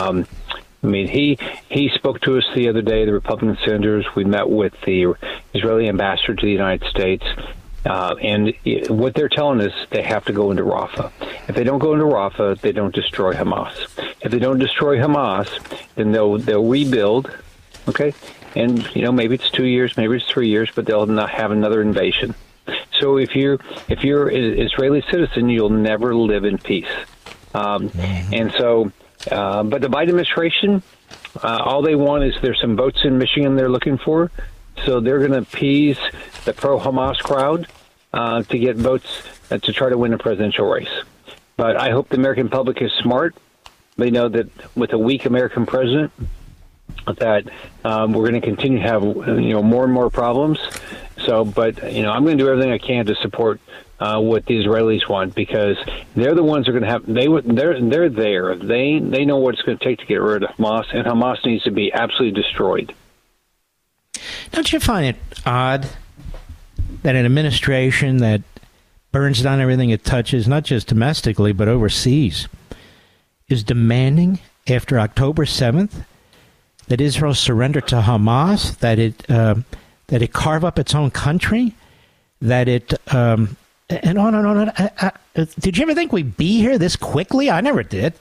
He spoke to us the other day, the Republican senators. We met with the Israeli ambassador to the United States. And what they're telling us, they have to go into Rafah. If they don't go into Rafah, they don't destroy Hamas. If they don't destroy Hamas, then they'll rebuild. Okay, and maybe it's 2 years, maybe it's 3 years, but they'll not have another invasion. So if you're an Israeli citizen, you'll never live in peace. And so, but the Biden administration, all they want is there's some votes in Michigan they're looking for. So they're going to appease the pro-Hamas crowd to get votes to try to win a presidential race. But I hope the American public is smart. They know that with a weak American president, that we're going to continue to have more and more problems. So, but I'm going to do everything I can to support what the Israelis want, because they're the ones who are going to have. They're there. They know what it's going to take to get rid of Hamas, and Hamas needs to be absolutely destroyed. Don't you find it odd that an administration that burns down everything it touches, not just domestically but overseas, is demanding after October 7th that Israel surrender to Hamas, that it carve up its own country, that it and on and on. Did you ever think we'd be here this quickly? I never did.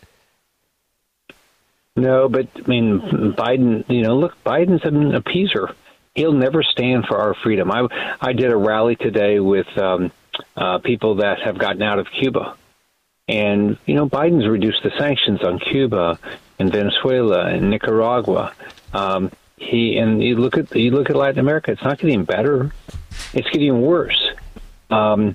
No, but Biden. Look, Biden's an appeaser. He'll never stand for our freedom. I did a rally today with people that have gotten out of Cuba, and Biden's reduced the sanctions on Cuba and Venezuela and Nicaragua. You look at Latin America; it's not getting better; it's getting worse. And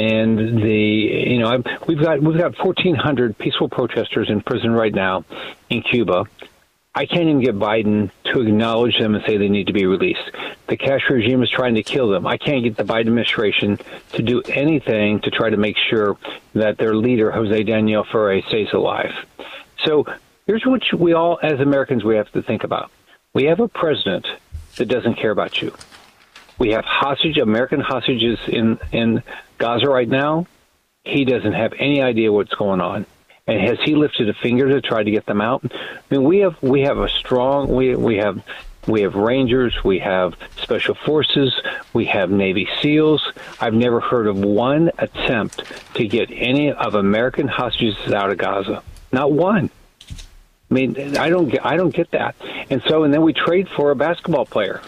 we've got 1,400 peaceful protesters in prison right now in Cuba. I can't even get Biden to acknowledge them and say they need to be released. The Castro regime is trying to kill them. I can't get the Biden administration to do anything to try to make sure that their leader, Jose Daniel Ferrer, stays alive. So here's what we all, as Americans, we have to think about. We have a president that doesn't care about you. We have American hostages in Gaza right now. He doesn't have any idea what's going on. And has he lifted a finger to try to get them out? We have a strong, we have Rangers, we have Special Forces, we have Navy SEALs. I've never heard of one attempt to get any of American hostages out of Gaza. Not one. I don't get that. And then we trade for a basketball player.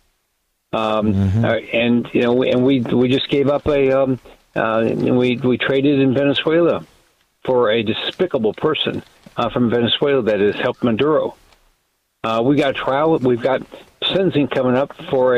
And we just gave up we traded in Venezuela for a despicable person from Venezuela that has helped Maduro. We got trial. We've got sentencing coming up for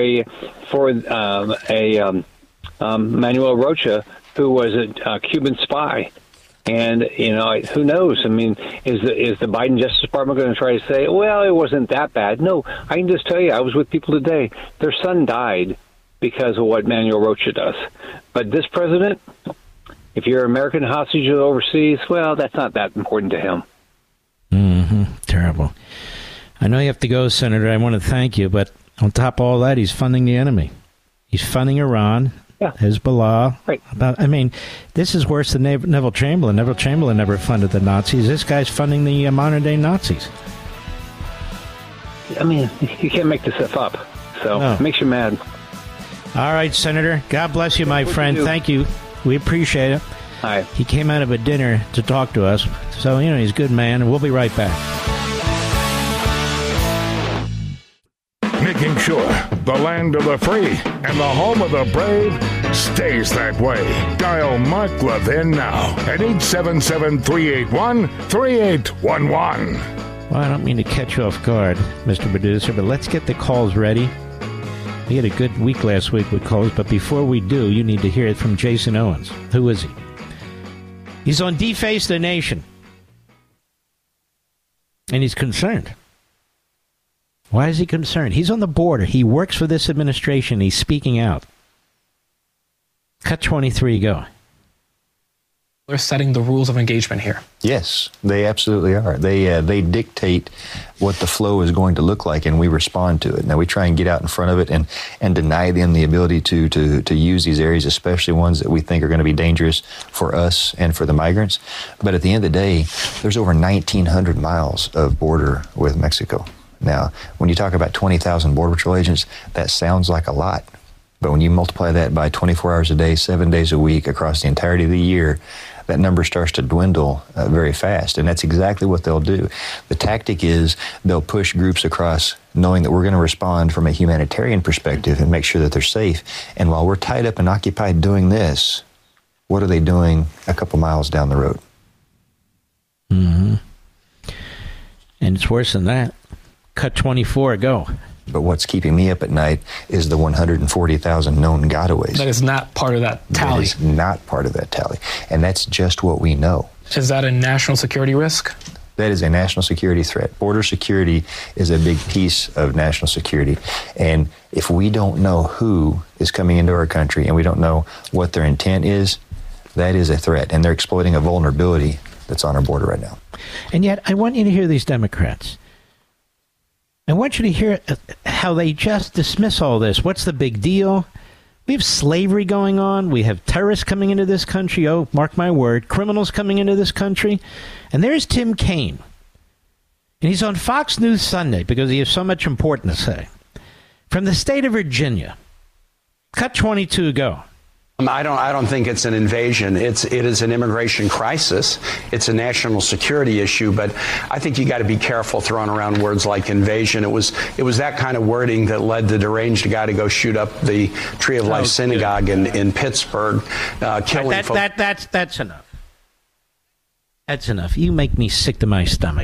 Manuel Rocha, who was a Cuban spy. And who knows? Is the Biden Justice Department going to try to say, well, it wasn't that bad? No, I can just tell you, I was with people today. Their son died because of what Manuel Rocha does. But this president, if you're an American hostage overseas, well, that's not that important to him. Terrible. I know you have to go, Senator. I want to thank you, but on top of all that, he's funding the enemy. He's funding Iran. Yeah. Hezbollah. Right. This is worse than Neville Chamberlain. Neville Chamberlain never funded the Nazis. This guy's funding the modern-day Nazis. You can't make this stuff up. So It makes you mad. All right, Senator. God bless you, my friend. Thank you. We appreciate it. Hi. He came out of a dinner to talk to us. So, he's a good man, and we'll be right back. Nick making sure the land of the free and the home of the brave stays that way. Dial Mark Levin now at 877-381-3811. Well, I don't mean to catch you off guard, Mr. Producer, but let's get the calls ready. We had a good week last week with calls, but before we do, you need to hear it from Jason Owens. Who is he? He's on Deface the Nation. And he's concerned. Why is he concerned? He's on the border. He works for this administration. He's speaking out. Cut 23, go. They're setting the rules of engagement here. Yes, they absolutely are. They dictate what the flow is going to look like, and we respond to it. Now, we try and get out in front of it and deny them the ability to use these areas, especially ones that we think are going to be dangerous for us and for the migrants. But at the end of the day, there's over 1,900 miles of border with Mexico. Now, when you talk about 20,000 Border Patrol agents, that sounds like a lot. But when you multiply that by 24 hours a day, 7 days a week across the entirety of the year, that number starts to dwindle very fast. And that's exactly what they'll do. The tactic is they'll push groups across knowing that we're going to respond from a humanitarian perspective and make sure that they're safe. And while we're tied up and occupied doing this, what are they doing a couple miles down the road? Mm-hmm. And it's worse than that. Cut 24, go. But what's keeping me up at night is the 140,000 known gotaways. That is not part of that tally. That is not part of that tally. And that's just what we know. Is that a national security risk? That is a national security threat. Border security is a big piece of national security. And if we don't know who is coming into our country and we don't know what their intent is, that is a threat. And they're exploiting a vulnerability that's on our border right now. And yet, I want you to hear these Democrats. I want you to hear how they just dismiss all this. What's the big deal? We have slavery going on. We have terrorists coming into this country. Oh, mark my word, criminals coming into this country. And there's Tim Kaine. And he's on Fox News Sunday because he has so much important to say. From the state of Virginia. Cut 22, go. I don't think it's an invasion. It is an immigration crisis. It's a national security issue. But I think you got to be careful throwing around words like invasion. It was that kind of wording that led the deranged guy to go shoot up the Tree of Life synagogue in Pittsburgh, killing folks. That's enough. That's enough. You make me sick to my stomach.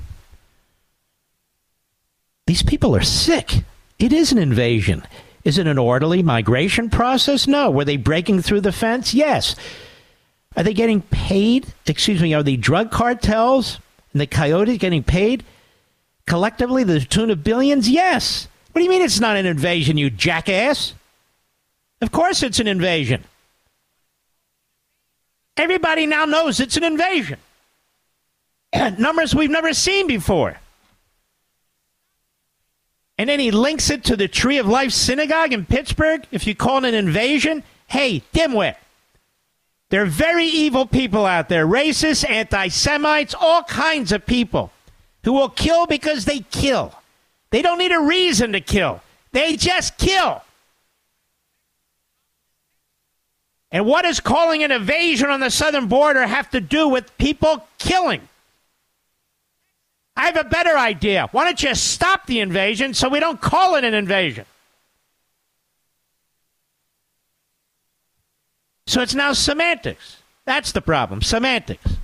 These people are sick. It is an invasion. Is it an orderly migration process? No. Were they breaking through the fence? Yes. Are they getting paid? Are the drug cartels and the coyotes getting paid collectively to the tune of billions? Yes. What do you mean it's not an invasion, you jackass? Of course it's an invasion. Everybody now knows it's an invasion. Numbers we've never seen before. And then he links it to the Tree of Life synagogue in Pittsburgh. If you call it an invasion, hey, dimwit. There are very evil people out there, racists, anti-Semites, all kinds of people who will kill because they kill. They don't need a reason to kill. They just kill. And what does calling an invasion on the southern border have to do with people killing? I have a better idea. Why don't you stop the invasion so we don't call it an invasion? So it's now semantics. That's the problem. Semantics.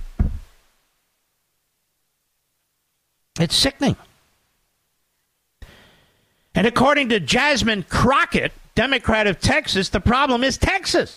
It's sickening. And according to Jasmine Crockett, Democrat of Texas, the problem is Texas.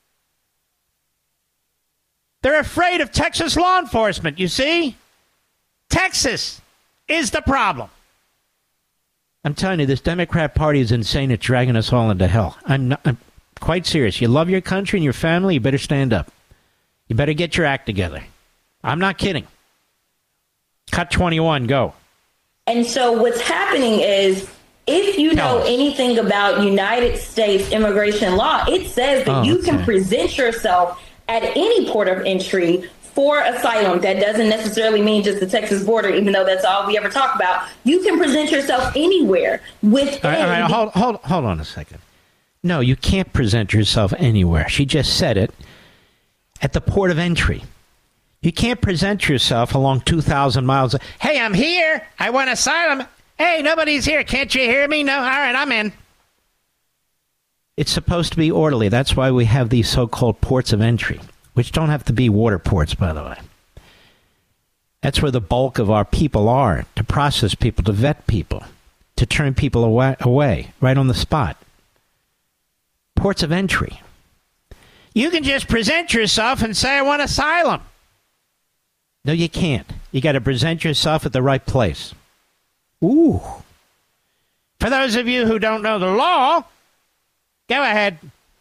They're afraid of Texas law enforcement, you see? Texas is the problem. I'm telling you, this Democrat Party is insane. It's dragging us all into hell. I'm quite serious. You love your country and your family, you better stand up. You better get your act together. I'm not kidding. Cut 21, go. And so what's happening is, if you know anything about United States immigration law, it says that you can present yourself at any port of entry for asylum. That doesn't necessarily mean just the Texas border, even though that's all we ever talk about. You can present yourself anywhere with. All right, hold on a second. No, you can't present yourself anywhere. She just said it. At the port of entry. You can't present yourself along 2,000 miles. Hey, I'm here. I want asylum. Hey, nobody's here. Can't you hear me? No? All right, I'm in. It's supposed to be orderly. That's why we have these so-called ports of entry, which don't have to be water ports, by the way. That's where the bulk of our people are, to process people, to vet people, to turn people away right on the spot. Ports of entry. You can just present yourself and say, I want asylum. No, you can't. You got to present yourself at the right place. Ooh. For those of you who don't know the law, go ahead.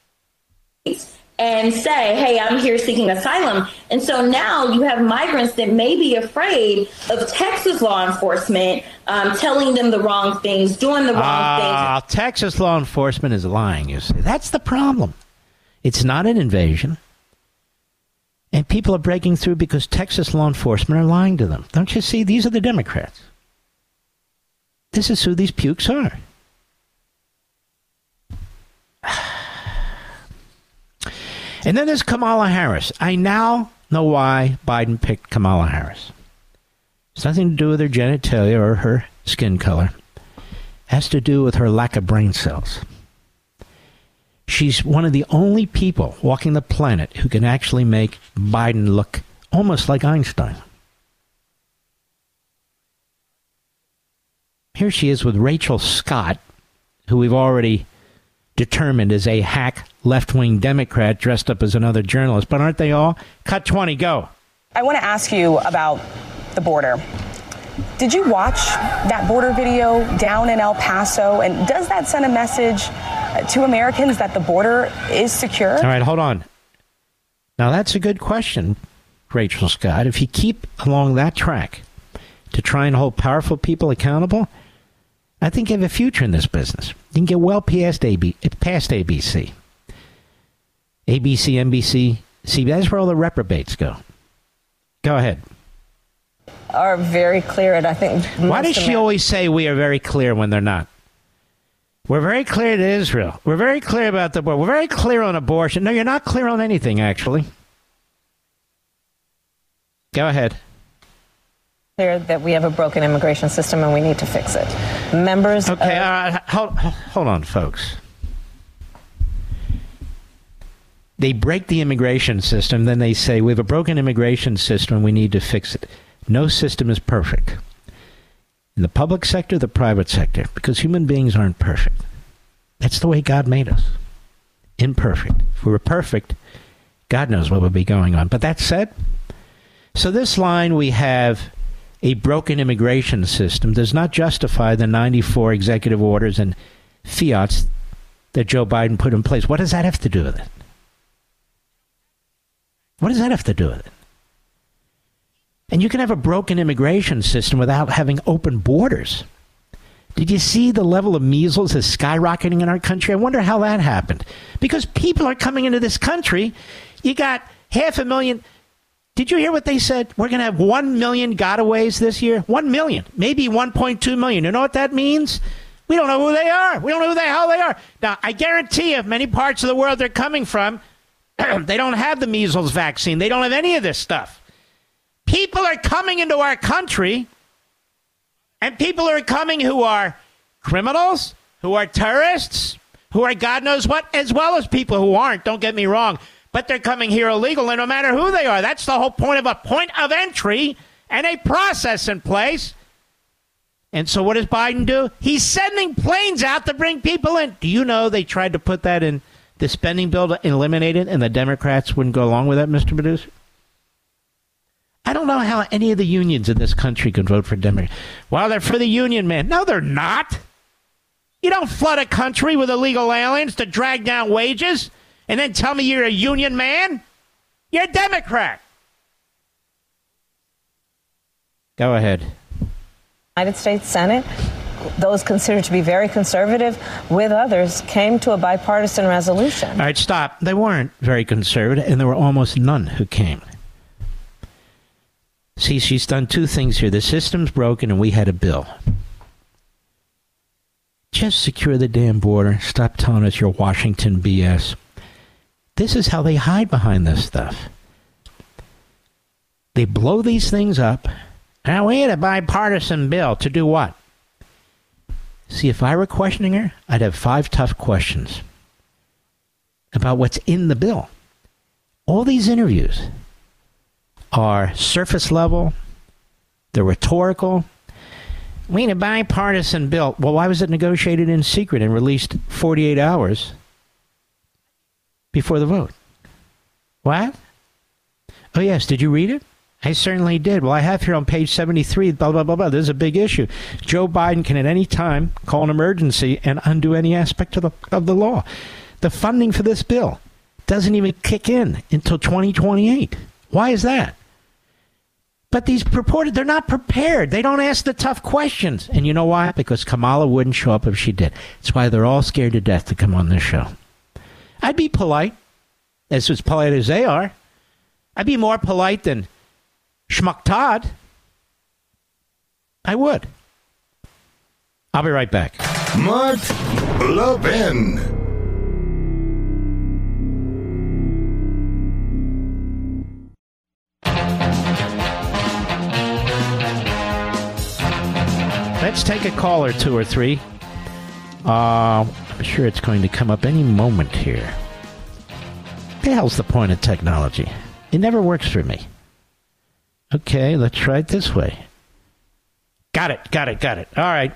And say, hey, I'm here seeking asylum. And so now you have migrants that may be afraid of Texas law enforcement telling them the wrong things, doing the wrong things. Texas law enforcement is lying, you see. That's the problem. It's not an invasion. And people are breaking through because Texas law enforcement are lying to them. Don't you see? These are the Democrats. This is who these pukes are. And then there's Kamala Harris. I now know why Biden picked Kamala Harris. It's nothing to do with her genitalia or her skin color. It has to do with her lack of brain cells. She's one of the only people walking the planet who can actually make Biden look almost like Einstein. Here she is with Rachel Scott, who we've already determined is a hack left-wing Democrat dressed up as another journalist. But aren't they all? Cut 20, go. I want to ask you about the border. Did you watch that border video down in El Paso? And does that send a message to Americans that the border is secure? All right, hold on. Now, that's a good question, Rachel Scott. If you keep along that track to try and hold powerful people accountable, I think you have a future in this business. You can get well past ABC. ABC, NBC, CBS. That's where all the reprobates go. Go ahead. Are very clear, and I think... Why does she always say we are very clear when they're not? We're very clear to Israel. We're very clear about the border. We're very clear on abortion. No, you're not clear on anything, actually. Go ahead. Clear that we have a broken immigration system and we need to fix it. Members... Okay, hold on, folks. They break the immigration system, then they say we have a broken immigration system and we need to fix it. No system is perfect. In the public sector, the private sector, because human beings aren't perfect. That's the way God made us. Imperfect. If we were perfect, God knows what would be going on. But that said, so this line, we have a broken immigration system, does not justify the 94 executive orders and fiats that Joe Biden put in place. What does that have to do with it? What does that have to do with it? And you can have a broken immigration system without having open borders. Did you see the level of measles is skyrocketing in our country? I wonder how that happened. Because people are coming into this country. You got 500,000. Did you hear what they said? We're going to have 1 million gotaways this year. 1 million, maybe 1.2 million. You know what that means? We don't know who they are. We don't know who the hell they are. Now, I guarantee you, many parts of the world they're coming from, they don't have the measles vaccine. They don't have any of this stuff. People are coming into our country, and people are coming who are criminals, who are terrorists, who are God knows what, as well as people who aren't, don't get me wrong. But they're coming here illegally no matter who they are. That's the whole point of a point of entry and a process in place. And so what does Biden do? He's sending planes out to bring people in. Do you know they tried to put that in the spending bill to eliminate it, and the Democrats wouldn't go along with that, Mr. Producer? I don't know how any of the unions in this country can vote for Democrats. Well, they're for the union, man. No, they're not. You don't flood a country with illegal aliens to drag down wages and then tell me you're a union man. You're a Democrat. Go ahead. United States Senate, those considered to be very conservative with others, came to a bipartisan resolution. All right, stop. They weren't very conservative, and there were almost none who came. See, she's done two things here. The system's broken, and we had a bill. Just secure the damn border. Stop telling us your Washington BS. This is how they hide behind this stuff. They blow these things up. Now, we had a bipartisan bill to do what? See, if I were questioning her, I'd have 5 tough questions about what's in the bill. All these interviews are surface level. They're rhetorical. We need a bipartisan bill. Well, why was it negotiated in secret and released 48 hours before the vote? What? Oh, yes. Did you read it? I certainly did. Well, I have here on page 73, blah, blah, blah, blah. This is a big issue. Joe Biden can at any time call an emergency and undo any aspect of the law. The funding for this bill doesn't even kick in until 2028. Why is that? But these purported, they're not prepared. They don't ask the tough questions. And you know why? Because Kamala wouldn't show up if she did. That's why they're all scared to death to come on this show. I'd be polite, as polite as they are. I'd be more polite than Schmuck Todd. I would. I'll be right back. Mark Levin. Let's take a call or 2 or 3. I'm sure it's going to come up any moment here. What the hell's the point of technology? It never works for me. Okay, let's try it this way. Got it. All right.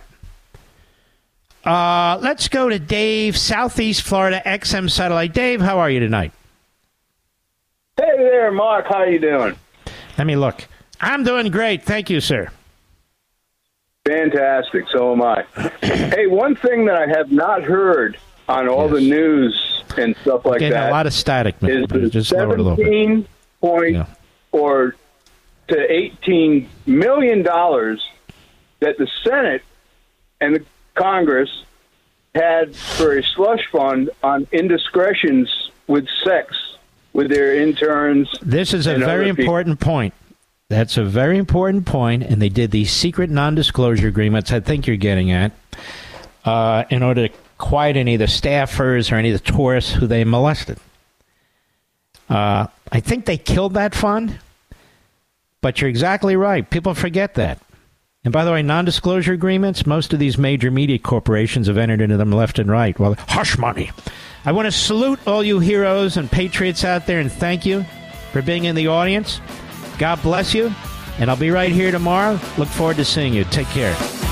Let's go to Dave, Southeast Florida, XM Satellite. Dave, how are you tonight? Hey there, Mark. How you doing? Let me look. I'm doing great. Thank you, sir. Fantastic. So am I. Hey, one thing that I have not heard on all the news and stuff like that. A lot of static. Is the just lower it a little bit. 17 point or to $18 million that the Senate and the Congress had for a slush fund on indiscretions with sex with their interns. This is a very important point. That's a very important point, and they did these secret non-disclosure agreements, I think you're getting at, in order to quiet any of the staffers or any of the tourists who they molested. I think they killed that fund, but you're exactly right. People forget that. And by the way, non-disclosure agreements, most of these major media corporations have entered into them left and right. Well, hush money. I want to salute all you heroes and patriots out there and thank you for being in the audience. God bless you, and I'll be right here tomorrow. Look forward to seeing you. Take care.